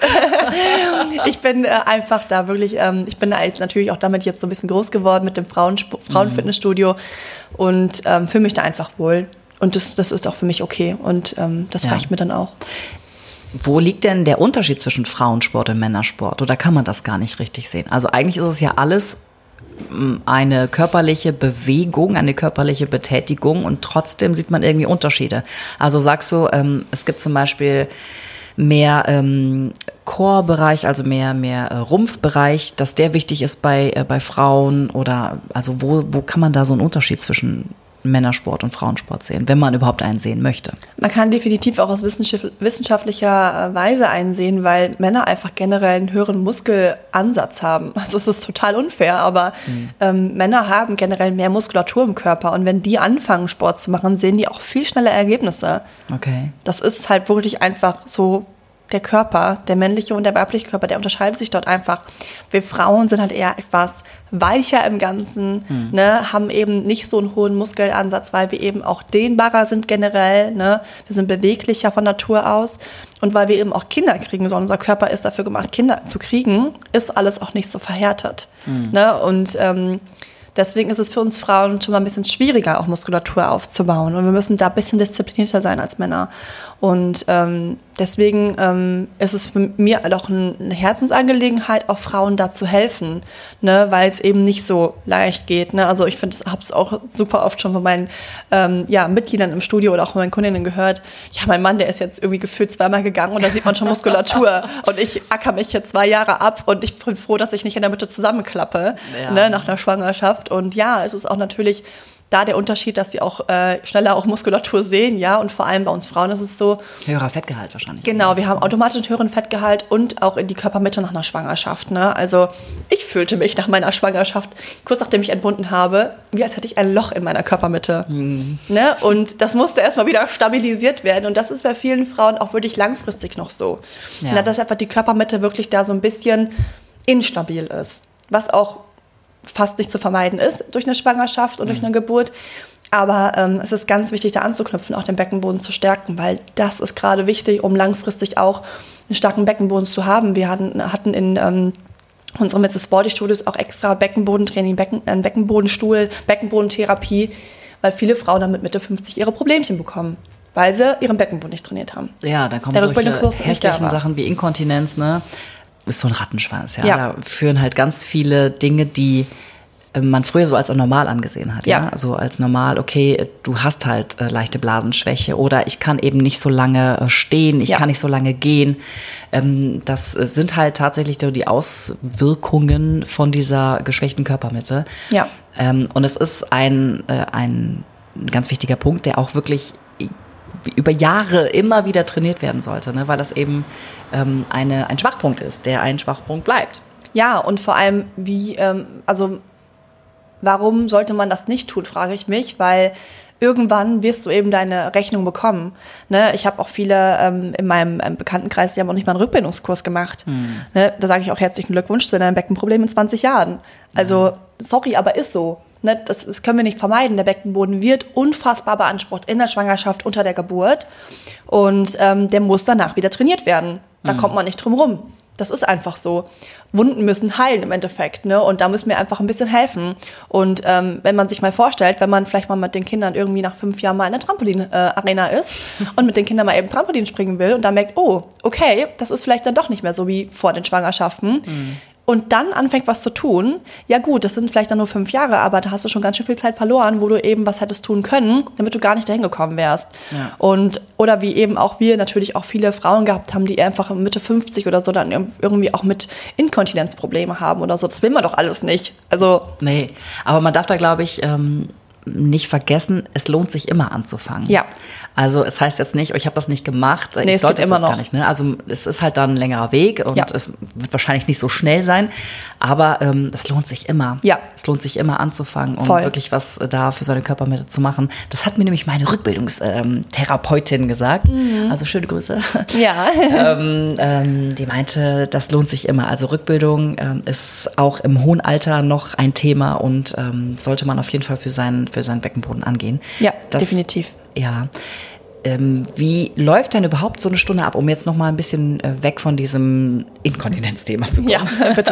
Ich bin äh, einfach da wirklich, ähm, ich bin da jetzt natürlich auch damit jetzt so ein bisschen groß geworden mit dem Frauen, Frauenfitnessstudio und ähm, fühle mich da einfach wohl. Und das, das ist auch für mich okay und ähm, das ja. reicht mir dann auch. Wo liegt denn der Unterschied zwischen Frauensport und Männersport? Oder kann man das gar nicht richtig sehen? Also eigentlich ist es ja alles eine körperliche Bewegung, eine körperliche Betätigung und trotzdem sieht man irgendwie Unterschiede. Also sagst du, ähm, es gibt zum Beispiel mehr ähm, Core-Bereich, also mehr, mehr äh, Rumpfbereich, dass der wichtig ist bei, äh, bei Frauen oder also wo, wo kann man da so einen Unterschied zwischen Männersport und Frauensport sehen, wenn man überhaupt einen sehen möchte? Man kann definitiv auch aus wissenschaftlicher Weise einsehen, weil Männer einfach generell einen höheren Muskelansatz haben. Also es ist total unfair, aber mhm. ähm, Männer haben generell mehr Muskulatur im Körper und wenn die anfangen, Sport zu machen, sehen die auch viel schneller Ergebnisse. Okay. Das ist halt wirklich einfach so der Körper, der männliche und der weibliche Körper, der unterscheidet sich dort einfach. Wir Frauen sind halt eher etwas weicher im Ganzen, mhm. ne, haben eben nicht so einen hohen Muskelansatz, weil wir eben auch dehnbarer sind generell, ne, wir sind beweglicher von Natur aus und weil wir eben auch Kinder kriegen sollen, unser Körper ist dafür gemacht, Kinder zu kriegen, ist alles auch nicht so verhärtet, mhm. ne, und ähm, deswegen ist es für uns Frauen schon mal ein bisschen schwieriger, auch Muskulatur aufzubauen. Und wir müssen da ein bisschen disziplinierter sein als Männer. Und ähm, deswegen ähm, ist es für mir halt auch eine Herzensangelegenheit, auch Frauen da zu helfen, ne? Weil es eben nicht so leicht geht. Ne? Also ich finde, ich habe es auch super oft schon von meinen ähm, ja, Mitgliedern im Studio oder auch von meinen Kundinnen gehört, ja, mein Mann, der ist jetzt irgendwie gefühlt zweimal gegangen und da sieht man schon Muskulatur. Und ich acker mich jetzt zwei Jahre ab und ich bin froh, dass ich nicht in der Mitte zusammenklappe, ja. ne, nach einer Schwangerschaft. Und ja, es ist auch natürlich da der Unterschied, dass sie auch äh, schneller auch Muskulatur sehen, ja, und vor allem bei uns Frauen ist es so. Höherer Fettgehalt wahrscheinlich. Genau, wir haben automatisch einen höheren Fettgehalt und auch in die Körpermitte nach einer Schwangerschaft, ne, also ich fühlte mich nach meiner Schwangerschaft, kurz nachdem ich entbunden habe, wie als hätte ich ein Loch in meiner Körpermitte, mhm. ne, und das musste erstmal wieder stabilisiert werden und das ist bei vielen Frauen auch wirklich langfristig noch so, ja. Na, dass einfach die Körpermitte wirklich da so ein bisschen instabil ist, was auch fast nicht zu vermeiden ist durch eine Schwangerschaft und mhm. durch eine Geburt. Aber ähm, es ist ganz wichtig, da anzuknüpfen, auch den Beckenboden zu stärken, weil das ist gerade wichtig, um langfristig auch einen starken Beckenboden zu haben. Wir hatten, hatten in ähm, unseren Misses Body Studios auch extra Beckenbodentraining, Becken, äh, Beckenbodenstuhl, Beckenbodentherapie, weil viele Frauen dann mit Mitte fünfzig ihre Problemchen bekommen, weil sie ihren Beckenboden nicht trainiert haben. Ja, dann kommen solche hässlichen Sachen wie Inkontinenz, ne? Ist so ein Rattenschwanz, ja. ja. Da führen halt ganz viele Dinge, die äh, man früher so als normal angesehen hat. Ja. ja. Also als normal, okay, du hast halt äh, leichte Blasenschwäche oder ich kann eben nicht so lange äh, stehen, ich ja. kann nicht so lange gehen. Ähm, das äh, sind halt tatsächlich so die Auswirkungen von dieser geschwächten Körpermitte. Ja. Ähm, und es ist ein, äh, ein ganz wichtiger Punkt, der auch wirklich über Jahre immer wieder trainiert werden sollte, ne? Weil das eben ähm, eine, ein Schwachpunkt ist, der ein Schwachpunkt bleibt. Ja, und vor allem, wie, ähm, also warum sollte man das nicht tun, frage ich mich, weil irgendwann wirst du eben deine Rechnung bekommen. Ne? Ich habe auch viele ähm, in meinem ähm, Bekanntenkreis, die haben auch nicht mal einen Rückbildungskurs gemacht. Hm. Ne? Da sage ich auch herzlichen Glückwunsch zu deinem Beckenproblem in zwanzig Jahren. Also, ja. sorry, aber ist so. Ne, das, das können wir nicht vermeiden. Der Beckenboden wird unfassbar beansprucht in der Schwangerschaft, unter der Geburt. Und ähm, der muss danach wieder trainiert werden. Da mhm. kommt man nicht drum rum. Das ist einfach so. Wunden müssen heilen im Endeffekt. Ne? Und da müssen wir einfach ein bisschen helfen. Und ähm, wenn man sich mal vorstellt, wenn man vielleicht mal mit den Kindern irgendwie nach fünf Jahren mal in der Trampolin-Arena äh, ist und mit den Kindern mal eben Trampolin springen will und dann merkt, oh, okay, das ist vielleicht dann doch nicht mehr so wie vor den Schwangerschaften. Mhm. Und dann anfängt was zu tun, ja gut, das sind vielleicht dann nur fünf Jahre, aber da hast du schon ganz schön viel Zeit verloren, wo du eben was hättest tun können, damit du gar nicht dahin gekommen wärst. Ja. Und, oder wie eben auch wir natürlich auch viele Frauen gehabt haben, die einfach Mitte fünfzig oder so dann irgendwie auch mit Inkontinenzprobleme haben oder so. Das will man doch alles nicht. Also nee, aber man darf da, glaube ich, ähm nicht vergessen, es lohnt sich immer anzufangen. Ja. Also es heißt jetzt nicht, oh, ich habe das nicht gemacht, nee, ich sollte es immer noch gar nicht. Ne? Also es ist halt dann ein längerer Weg und ja. es wird wahrscheinlich nicht so schnell sein, aber ähm, das lohnt sich immer. Ja. Es lohnt sich immer anzufangen, um Voll. wirklich was da für seine Körpermitte zu machen. Das hat mir nämlich meine Rückbildungstherapeutin ähm, gesagt. Mhm. Also schöne Grüße. Ja. ähm, ähm, die meinte, das lohnt sich immer. Also Rückbildung ähm, ist auch im hohen Alter noch ein Thema und ähm, sollte man auf jeden Fall für seinen für seinen Beckenboden angehen. Ja, das, definitiv. Ja. Ähm, wie läuft denn überhaupt so eine Stunde ab, um jetzt noch mal ein bisschen äh, weg von diesem Inkontinenzthema zu kommen? Ja, bitte.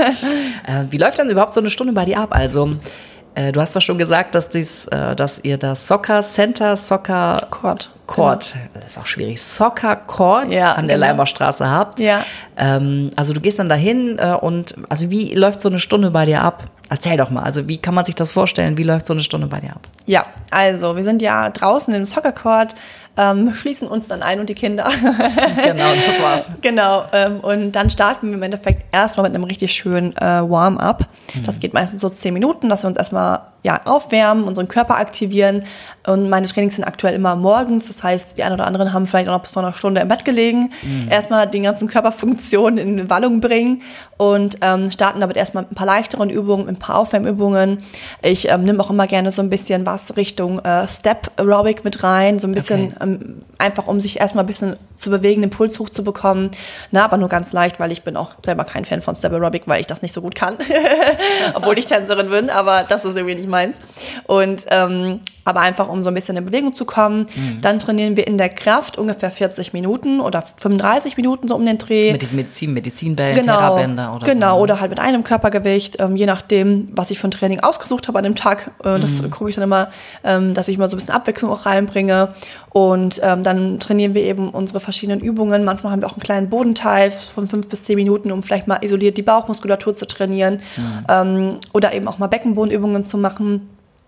äh, wie läuft denn überhaupt so eine Stunde bei dir ab? Also äh, du hast zwar schon gesagt, dass, dies, äh, dass ihr das Soccer Center, Soccer Court, Court genau. Das ist auch schwierig, Soccer Court ja, an der genau. Leimerstraße habt. Ja. Ähm, also du gehst dann dahin äh, und also wie läuft so eine Stunde bei dir ab? Erzähl doch mal, also wie kann man sich das vorstellen? Wie läuft so eine Stunde bei dir ab? Ja, also wir sind ja draußen im Soccer Court, ähm, schließen uns dann ein und die Kinder. Genau, das war's. Genau, ähm, und dann starten wir im Endeffekt erstmal mit einem richtig schönen äh, Warm-up. Mhm. Das geht meistens so zehn Minuten, dass wir uns erstmal ja, aufwärmen, unseren Körper aktivieren. Und meine Trainings sind aktuell immer morgens. Das heißt, die einen oder anderen haben vielleicht auch noch bis vor einer Stunde im Bett gelegen. Mhm. Erstmal die ganzen Körperfunktionen in Wallung bringen. und ähm, starten damit erstmal mit ein paar leichteren Übungen, mit ein paar Aufwärmübungen. Ich ähm, nehme auch immer gerne so ein bisschen was Richtung äh, Step Aerobic mit rein, so ein bisschen okay. ähm, einfach, um sich erstmal ein bisschen zu bewegen, den Puls hochzubekommen. Na, aber nur ganz leicht, weil ich bin auch selber kein Fan von Step Aerobic, weil ich das nicht so gut kann, obwohl ich Tänzerin bin, aber das ist irgendwie nicht meins. Und ähm, aber einfach, um so ein bisschen in Bewegung zu kommen. Mhm. Dann trainieren wir in der Kraft ungefähr vierzig Minuten oder fünfunddreißig Minuten so um den Dreh. Mit diesen Medizin, Medizinbällen, genau, Therabänder oder Genau, so. oder halt mit einem Körpergewicht, ähm, je nachdem, was ich für ein Training ausgesucht habe an dem Tag. Äh, das mhm. gucke ich dann immer, ähm, dass ich mal so ein bisschen Abwechslung auch reinbringe. Und ähm, dann trainieren wir eben unsere verschiedenen Übungen. Manchmal haben wir auch einen kleinen Bodenteil von fünf bis zehn Minuten, um vielleicht mal isoliert die Bauchmuskulatur zu trainieren. Mhm. Ähm, oder eben auch mal Beckenbodenübungen zu machen.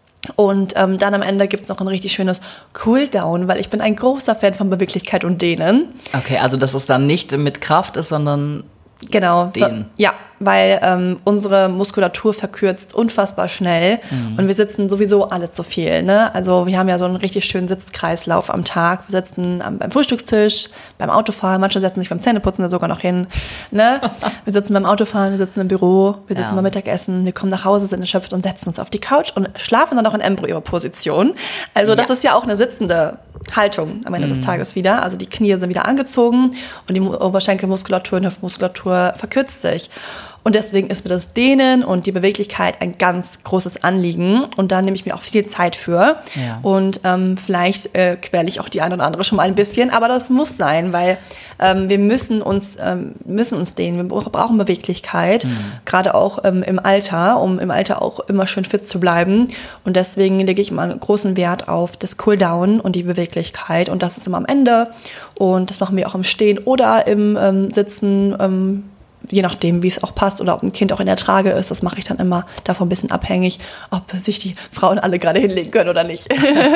Und ähm, dann am Ende gibt es noch ein richtig schönes Cooldown, weil ich bin ein großer Fan von Beweglichkeit und Dehnen. Okay, also dass es dann nicht mit Kraft ist, sondern genau, Dehnen. So, ja, weil ähm, unsere Muskulatur verkürzt unfassbar schnell mhm. und wir sitzen sowieso alle zu viel. Ne? Also wir haben ja so einen richtig schönen Sitzkreislauf am Tag. Wir sitzen am, beim Frühstückstisch, beim Autofahren, manche setzen sich beim Zähneputzen da sogar noch hin. Ne? Wir sitzen beim Autofahren, wir sitzen im Büro, wir sitzen ja. beim Mittagessen, wir kommen nach Hause, sind erschöpft und setzen uns auf die Couch und schlafen dann noch in Embryo-Position. Also ja. das ist ja auch eine sitzende Haltung am Ende mhm. des Tages wieder. Also die Knie sind wieder angezogen und die Oberschenkelmuskulatur und Hüftmuskulatur verkürzt sich. Und deswegen ist mir das Dehnen und die Beweglichkeit ein ganz großes Anliegen. Und da nehme ich mir auch viel Zeit für. Ja. Und ähm, vielleicht äh, quäle ich auch die eine oder andere schon mal ein bisschen. Aber das muss sein, weil ähm, wir müssen uns, ähm, müssen uns dehnen. Wir brauchen Beweglichkeit, mhm. gerade auch ähm, im Alter, um im Alter auch immer schön fit zu bleiben. Und deswegen lege ich immer einen großen Wert auf das Cooldown und die Beweglichkeit. Und das ist immer am Ende. Und das machen wir auch im Stehen oder im ähm, Sitzen, ähm, je nachdem, wie es auch passt oder ob ein Kind auch in der Trage ist, das mache ich dann immer davon ein bisschen abhängig, ob sich die Frauen alle gerade hinlegen können oder nicht.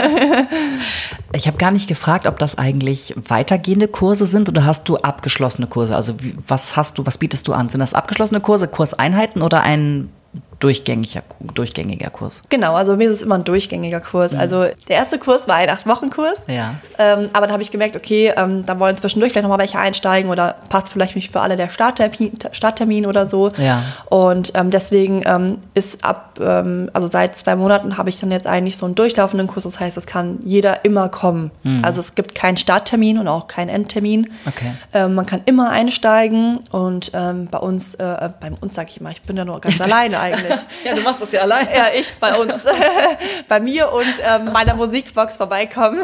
Ich habe gar nicht gefragt, ob das eigentlich weitergehende Kurse sind oder hast du abgeschlossene Kurse? Also wie, was hast du, was bietest du an? Sind das abgeschlossene Kurse, Kurseinheiten oder ein durchgängiger, durchgängiger Kurs? Genau, also mir ist es immer ein durchgängiger Kurs. Mhm. Also der erste Kurs war ein acht-Wochen-Kurs. Ja. Ähm, aber da habe ich gemerkt, okay, ähm, da wollen zwischendurch vielleicht nochmal welche einsteigen oder passt vielleicht nicht für alle der Starttermin, Starttermin oder so. Ja. Und ähm, deswegen ähm, ist ab, ähm, also seit zwei Monaten habe ich dann jetzt eigentlich so einen durchlaufenden Kurs. Das heißt, es kann jeder immer kommen. Mhm. Also es gibt keinen Starttermin und auch keinen Endtermin. Okay. Ähm, man kann immer einsteigen und ähm, bei uns, äh, bei uns sage ich immer, ich bin ja nur ganz alleine eigentlich. Ja, du machst das ja allein. Ja, ich bei uns, bei mir und ähm, meiner Musikbox vorbeikommen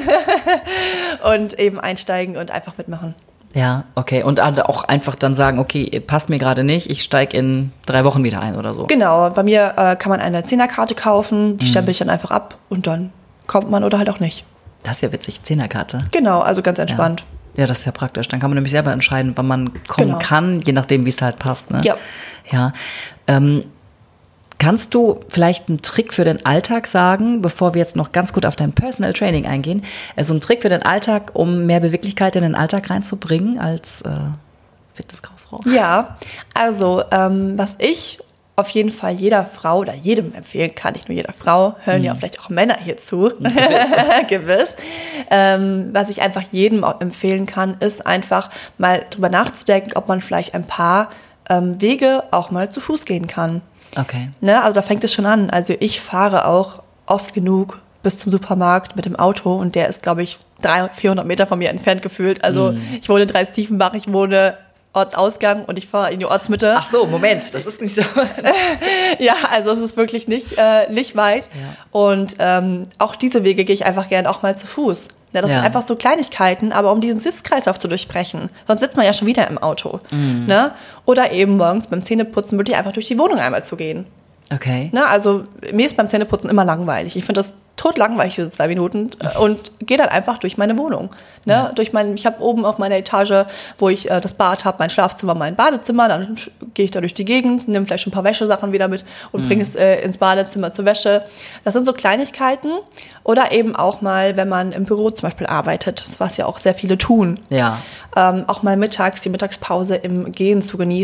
und eben einsteigen und einfach mitmachen. Ja, okay. Und auch einfach dann sagen, okay, passt mir gerade nicht, ich steige in drei Wochen wieder ein oder so. Genau, bei mir äh, kann man eine Zehnerkarte kaufen, die mhm. stempel ich dann einfach ab und dann kommt man oder halt auch nicht. Das ist ja witzig, Zehnerkarte. Genau, also ganz entspannt. Ja. Ja, das ist ja praktisch. Dann kann man nämlich selber entscheiden, wann man kommen genau. kann, je nachdem, wie es halt passt. Ne? Ja. Ja. Ähm, Kannst du vielleicht einen Trick für den Alltag sagen, bevor wir jetzt noch ganz gut auf dein Personal Training eingehen? Also ein Trick für den Alltag, um mehr Beweglichkeit in den Alltag reinzubringen als äh, Fitnesskauffrau? Ja, also ähm, was ich auf jeden Fall jeder Frau oder jedem empfehlen kann, nicht nur jeder Frau, hören mhm. ja vielleicht auch Männer hier zu, gewiss, gewiss. Ähm, was ich einfach jedem auch empfehlen kann, ist einfach mal drüber nachzudenken, ob man vielleicht ein paar ähm, Wege auch mal zu Fuß gehen kann. Okay. Ne, also da fängt es schon an. Also ich fahre auch oft genug bis zum Supermarkt mit dem Auto und der ist, glaube ich, dreihundert, vierhundert Meter von mir entfernt gefühlt. Also mm. ich wohne in Dreistiefenbach, ich wohne Ortsausgang und ich fahre in die Ortsmitte. Ach so, Moment, das ist nicht so. Ja, also es ist wirklich nicht, äh, nicht weit. Ja. Und ähm, auch diese Wege gehe ich einfach gerne auch mal zu Fuß. Ja, das ja. sind einfach so Kleinigkeiten, aber um diesen Sitzkreislauf zu durchbrechen. Sonst sitzt man ja schon wieder im Auto. Mhm. Ne? Oder eben morgens beim Zähneputzen wirklich einfach durch die Wohnung einmal zu gehen. Okay. Ne? Also mir ist beim Zähneputzen immer langweilig. Ich finde das totlangweilig, diese zwei Minuten. Und gehe dann einfach durch meine Wohnung. Ne? Ja. Durch mein, ich habe oben auf meiner Etage, wo ich äh, das Bad habe, mein Schlafzimmer, mein Badezimmer. Dann gehe ich da durch die Gegend, nehme vielleicht schon ein paar Wäschesachen wieder mit und mhm. bringe es äh, ins Badezimmer zur Wäsche. Das sind so Kleinigkeiten. Oder eben auch mal, wenn man im Büro zum Beispiel arbeitet, was ja auch sehr viele tun. Ja. Ähm, auch mal mittags, die Mittagspause im Gehen zu genießen.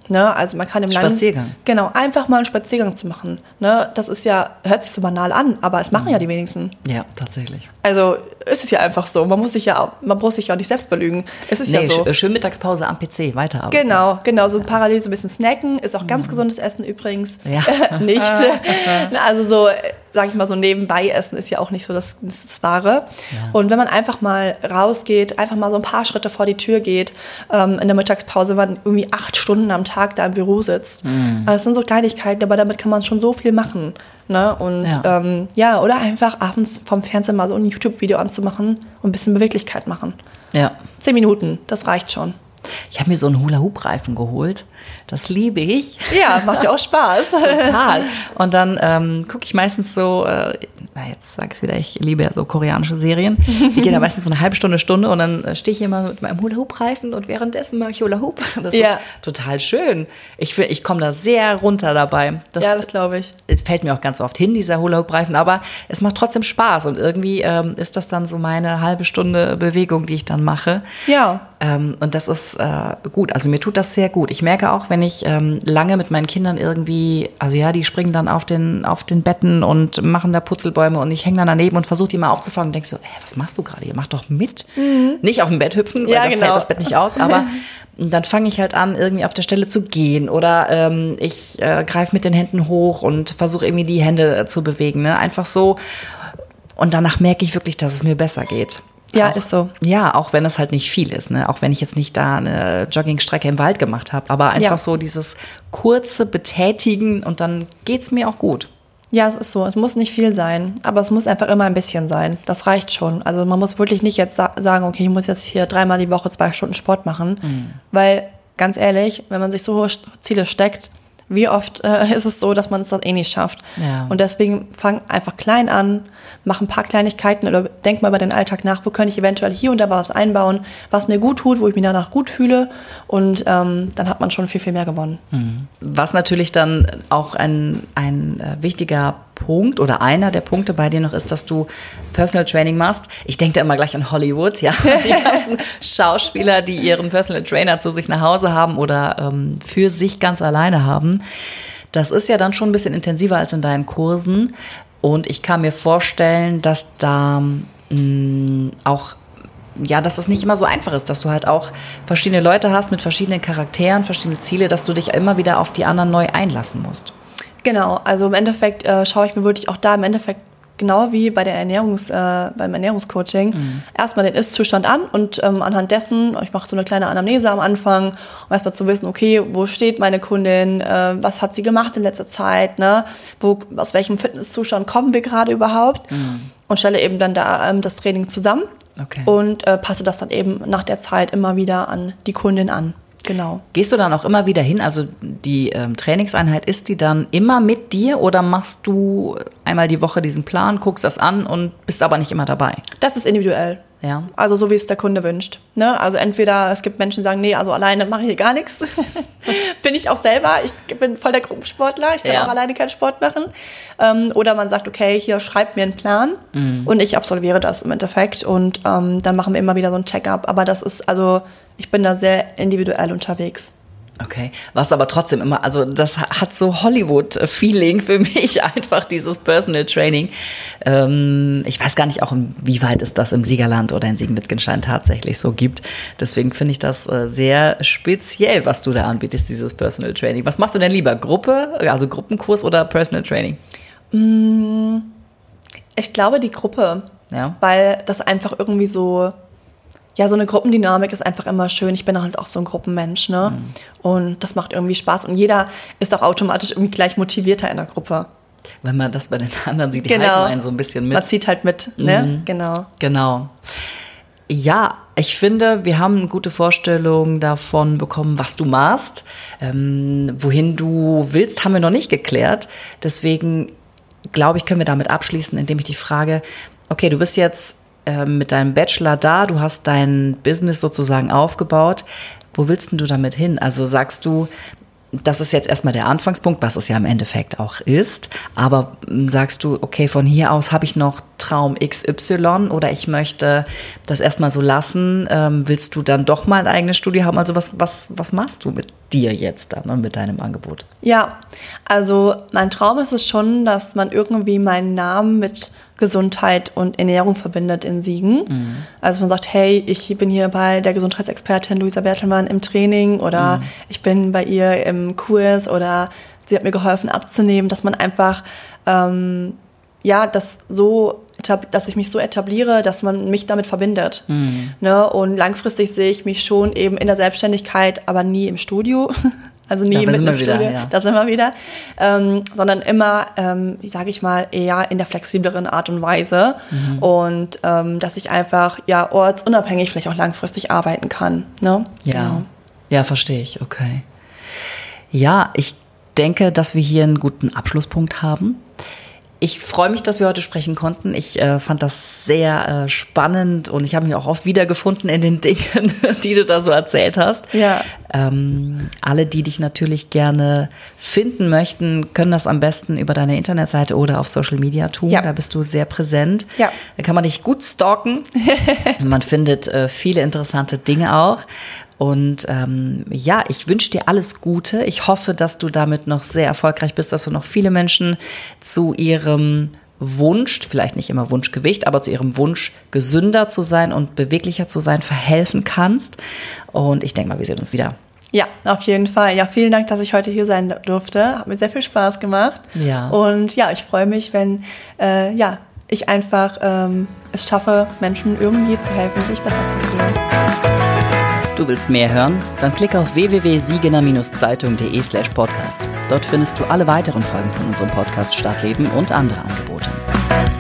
Ne? Also man kann im langen, Spaziergang. Genau, einfach mal einen Spaziergang zu machen. Ne? Das ist ja, hört sich so banal an, aber es machen mhm. ja die wenigsten. Ja, tatsächlich. Also ist es ja einfach so. Man muss sich ja auch, man muss sich ja auch nicht selbst belügen. Es ist nee, ja so. Sch- schön Mittagspause am P C, weiterarbeiten. Genau, genau. So parallel so ein bisschen snacken. Ist auch ganz mhm. gesundes Essen übrigens. Ja. Nicht. Also so, sag ich mal, so nebenbei essen ist ja auch nicht so das, das Wahre. Ja. Und wenn man einfach mal rausgeht, einfach mal so ein paar Schritte vor die Tür geht, ähm, in der Mittagspause, wenn man irgendwie acht Stunden am Tag da im Büro sitzt. Mhm. Das sind so Kleinigkeiten, aber damit kann man schon so viel machen. Ne? Und ja. Ähm, ja, oder einfach abends vom Fernsehen mal so ein YouTube-Video anzumachen und ein bisschen Beweglichkeit machen. Ja. Zehn Minuten, das reicht schon. Ich habe mir so einen Hula-Hoop-Reifen geholt. Das liebe ich. Ja, macht ja auch Spaß. Total. Und dann ähm, gucke ich meistens so, äh, na jetzt sag ich es wieder, ich liebe ja so koreanische Serien. Die gehen da meistens so eine halbe Stunde, Stunde und dann stehe ich immer mit meinem Hula-Hoop-Reifen und währenddessen mache ich Hula-Hoop. Das ja. ist total schön. Ich, ich komme da sehr runter dabei. Das, ja, das glaube ich. Fällt mir auch ganz oft hin, dieser Hula-Hoop-Reifen, aber es macht trotzdem Spaß und irgendwie ähm, ist das dann so meine halbe Stunde Bewegung, die ich dann mache. Ja. Ähm, und das ist äh, gut, also mir tut das sehr gut. Ich merke auch, wenn ich ähm, lange mit meinen Kindern irgendwie, also ja, die springen dann auf den, auf den Betten und machen da Purzelbäume und ich hänge dann daneben und versuche die mal aufzufangen und denke so, ey, was machst du gerade hier? Mach doch mit. Mhm. Nicht auf dem Bett hüpfen, weil ja, das genau. hält das Bett nicht aus, aber dann fange ich halt an, irgendwie auf der Stelle zu gehen oder ähm, ich äh, greife mit den Händen hoch und versuche irgendwie die Hände äh, zu bewegen, ne? Einfach so. Und danach merke ich wirklich, dass es mir besser geht. Ja, auch, ist so. Ja, auch wenn es halt nicht viel ist, ne? Auch wenn ich jetzt nicht da eine Joggingstrecke im Wald gemacht habe, aber einfach ja. so dieses kurze Betätigen und dann geht's mir auch gut. Ja, es ist so. Es muss nicht viel sein, aber es muss einfach immer ein bisschen sein. Das reicht schon. Also man muss wirklich nicht jetzt sa- sagen, okay, ich muss jetzt hier dreimal die Woche zwei Stunden Sport machen, mhm. weil ganz ehrlich, wenn man sich so hohe Ziele steckt, wie oft äh, ist es so, dass man es dann eh nicht schafft. Ja. Und deswegen fang einfach klein an, mach ein paar Kleinigkeiten oder denk mal über den Alltag nach, wo könnte ich eventuell hier und da was einbauen, was mir gut tut, wo ich mich danach gut fühle und ähm, dann hat man schon viel, viel mehr gewonnen. Was natürlich dann auch ein, ein äh, wichtiger Punkt oder einer der Punkte bei dir noch ist, dass du Personal Training machst. Ich denke da immer gleich an Hollywood, ja, die ganzen Schauspieler, die ihren Personal Trainer zu sich nach Hause haben oder ähm, für sich ganz alleine haben. Das ist ja dann schon ein bisschen intensiver als in deinen Kursen und ich kann mir vorstellen, dass da mh, auch ja, dass das nicht immer so einfach ist, dass du halt auch verschiedene Leute hast mit verschiedenen Charakteren, verschiedene Ziele, dass du dich immer wieder auf die anderen neu einlassen musst. Genau, also im Endeffekt äh, schaue ich mir wirklich auch da im Endeffekt genau wie bei der Ernährungs, äh, beim Ernährungscoaching mhm. erstmal den Ist-Zustand an und ähm, anhand dessen, ich mache so eine kleine Anamnese am Anfang, um erstmal zu wissen, okay, wo steht meine Kundin, äh, was hat sie gemacht in letzter Zeit, ne? Wo, aus welchem Fitnesszustand kommen wir gerade überhaupt mhm. und stelle eben dann da ähm, das Training zusammen okay. und äh, passe das dann eben nach der Zeit immer wieder an die Kundin an. Genau. Gehst du dann auch immer wieder hin? Also die ähm, Trainingseinheit, ist die dann immer mit dir oder machst du einmal die Woche diesen Plan, guckst das an und bist aber nicht immer dabei? Das ist individuell. Ja. Also so, wie es der Kunde wünscht. Ne? Also entweder, es gibt Menschen, die sagen, nee, also alleine mache ich hier gar nichts. Bin ich auch selber. Ich bin voll der Gruppensportler. Ich kann ja. auch alleine keinen Sport machen. Ähm, oder man sagt, okay, hier schreibt mir einen Plan mhm. und ich absolviere das im Endeffekt. Und ähm, dann machen wir immer wieder so ein Check-up. Aber das ist, also ich bin da sehr individuell unterwegs. Okay, was aber trotzdem immer, also das hat so Hollywood-Feeling für mich einfach, dieses Personal Training. Ähm, ich weiß gar nicht auch, inwieweit es das im Siegerland oder in Siegen-Wittgenstein tatsächlich so gibt. Deswegen finde ich das äh, sehr speziell, was du da anbietest, dieses Personal Training. Was machst du denn lieber, Gruppe, also Gruppenkurs oder Personal Training? Ich glaube die Gruppe, ja. weil das einfach irgendwie so... Ja, so eine Gruppendynamik ist einfach immer schön. Ich bin halt auch so ein Gruppenmensch, ne? Mhm. Und das macht irgendwie Spaß. Und jeder ist auch automatisch irgendwie gleich motivierter in der Gruppe. Wenn man das bei den anderen sieht, die genau. halten einen so ein bisschen mit. Man zieht halt mit, ne? Mhm. Genau. Genau. Ja, ich finde, wir haben eine gute Vorstellung davon bekommen, was du machst. Ähm, wohin du willst, haben wir noch nicht geklärt. Deswegen, glaube ich, können wir damit abschließen, indem ich dich frage, okay, du bist jetzt mit deinem Bachelor da, du hast dein Business sozusagen aufgebaut. Wo willst denn du damit hin? Also sagst du, das ist jetzt erstmal der Anfangspunkt, was es ja im Endeffekt auch ist, aber sagst du, okay, von hier aus habe ich noch Traum X Y oder ich möchte das erstmal so lassen, ähm, willst du dann doch mal ein eigenes Studio haben? Also was, was, was machst du mit dir jetzt dann und mit deinem Angebot? Ja, also mein Traum ist es schon, dass man irgendwie meinen Namen mit Gesundheit und Ernährung verbindet in Siegen. Mhm. Also man sagt, hey, ich bin hier bei der Gesundheitsexpertin Luisa Bertelmann im Training oder mhm. ich bin bei ihr im Kurs oder sie hat mir geholfen abzunehmen, dass man einfach, ähm, ja, das so, dass ich mich so etabliere, dass man mich damit verbindet. Mhm. Ne? Und langfristig sehe ich mich schon eben in der Selbstständigkeit, aber nie im Studio. Also nie ja, mit einem wieder, Studio, ja. das immer wieder, ähm, sondern immer, ähm, sage ich mal, eher in der flexibleren Art und Weise mhm. und ähm, dass ich einfach ja ortsunabhängig vielleicht auch langfristig arbeiten kann. Ne? Ja, genau. Ja, verstehe ich, okay. Ja, ich denke, dass wir hier einen guten Abschlusspunkt haben. Ich freue mich, dass wir heute sprechen konnten. Ich äh, fand das sehr äh, spannend und ich habe mich auch oft wiedergefunden in den Dingen, die du da so erzählt hast. Ja. Ähm, alle, die dich natürlich gerne finden möchten, können das am besten über deine Internetseite oder auf Social Media tun. Ja. Da bist du sehr präsent. Ja. Da kann man dich gut stalken. Man findet äh, viele interessante Dinge auch. Und ähm, ja, ich wünsche dir alles Gute. Ich hoffe, dass du damit noch sehr erfolgreich bist, dass du noch viele Menschen zu ihrem Wunsch, vielleicht nicht immer Wunschgewicht, aber zu ihrem Wunsch, gesünder zu sein und beweglicher zu sein, verhelfen kannst. Und ich denke mal, wir sehen uns wieder. Ja, auf jeden Fall. Ja, vielen Dank, dass ich heute hier sein durfte. Hat mir sehr viel Spaß gemacht. Ja. Und ja, ich freue mich, wenn äh, ja, ich einfach ähm, es schaffe, Menschen irgendwie zu helfen, sich besser zu fühlen. Du willst mehr hören? Dann klick auf w w w punkt siegener Zeitung punkt de slash podcast. Dort findest du alle weiteren Folgen von unserem Podcast Stadtleben und andere Angebote.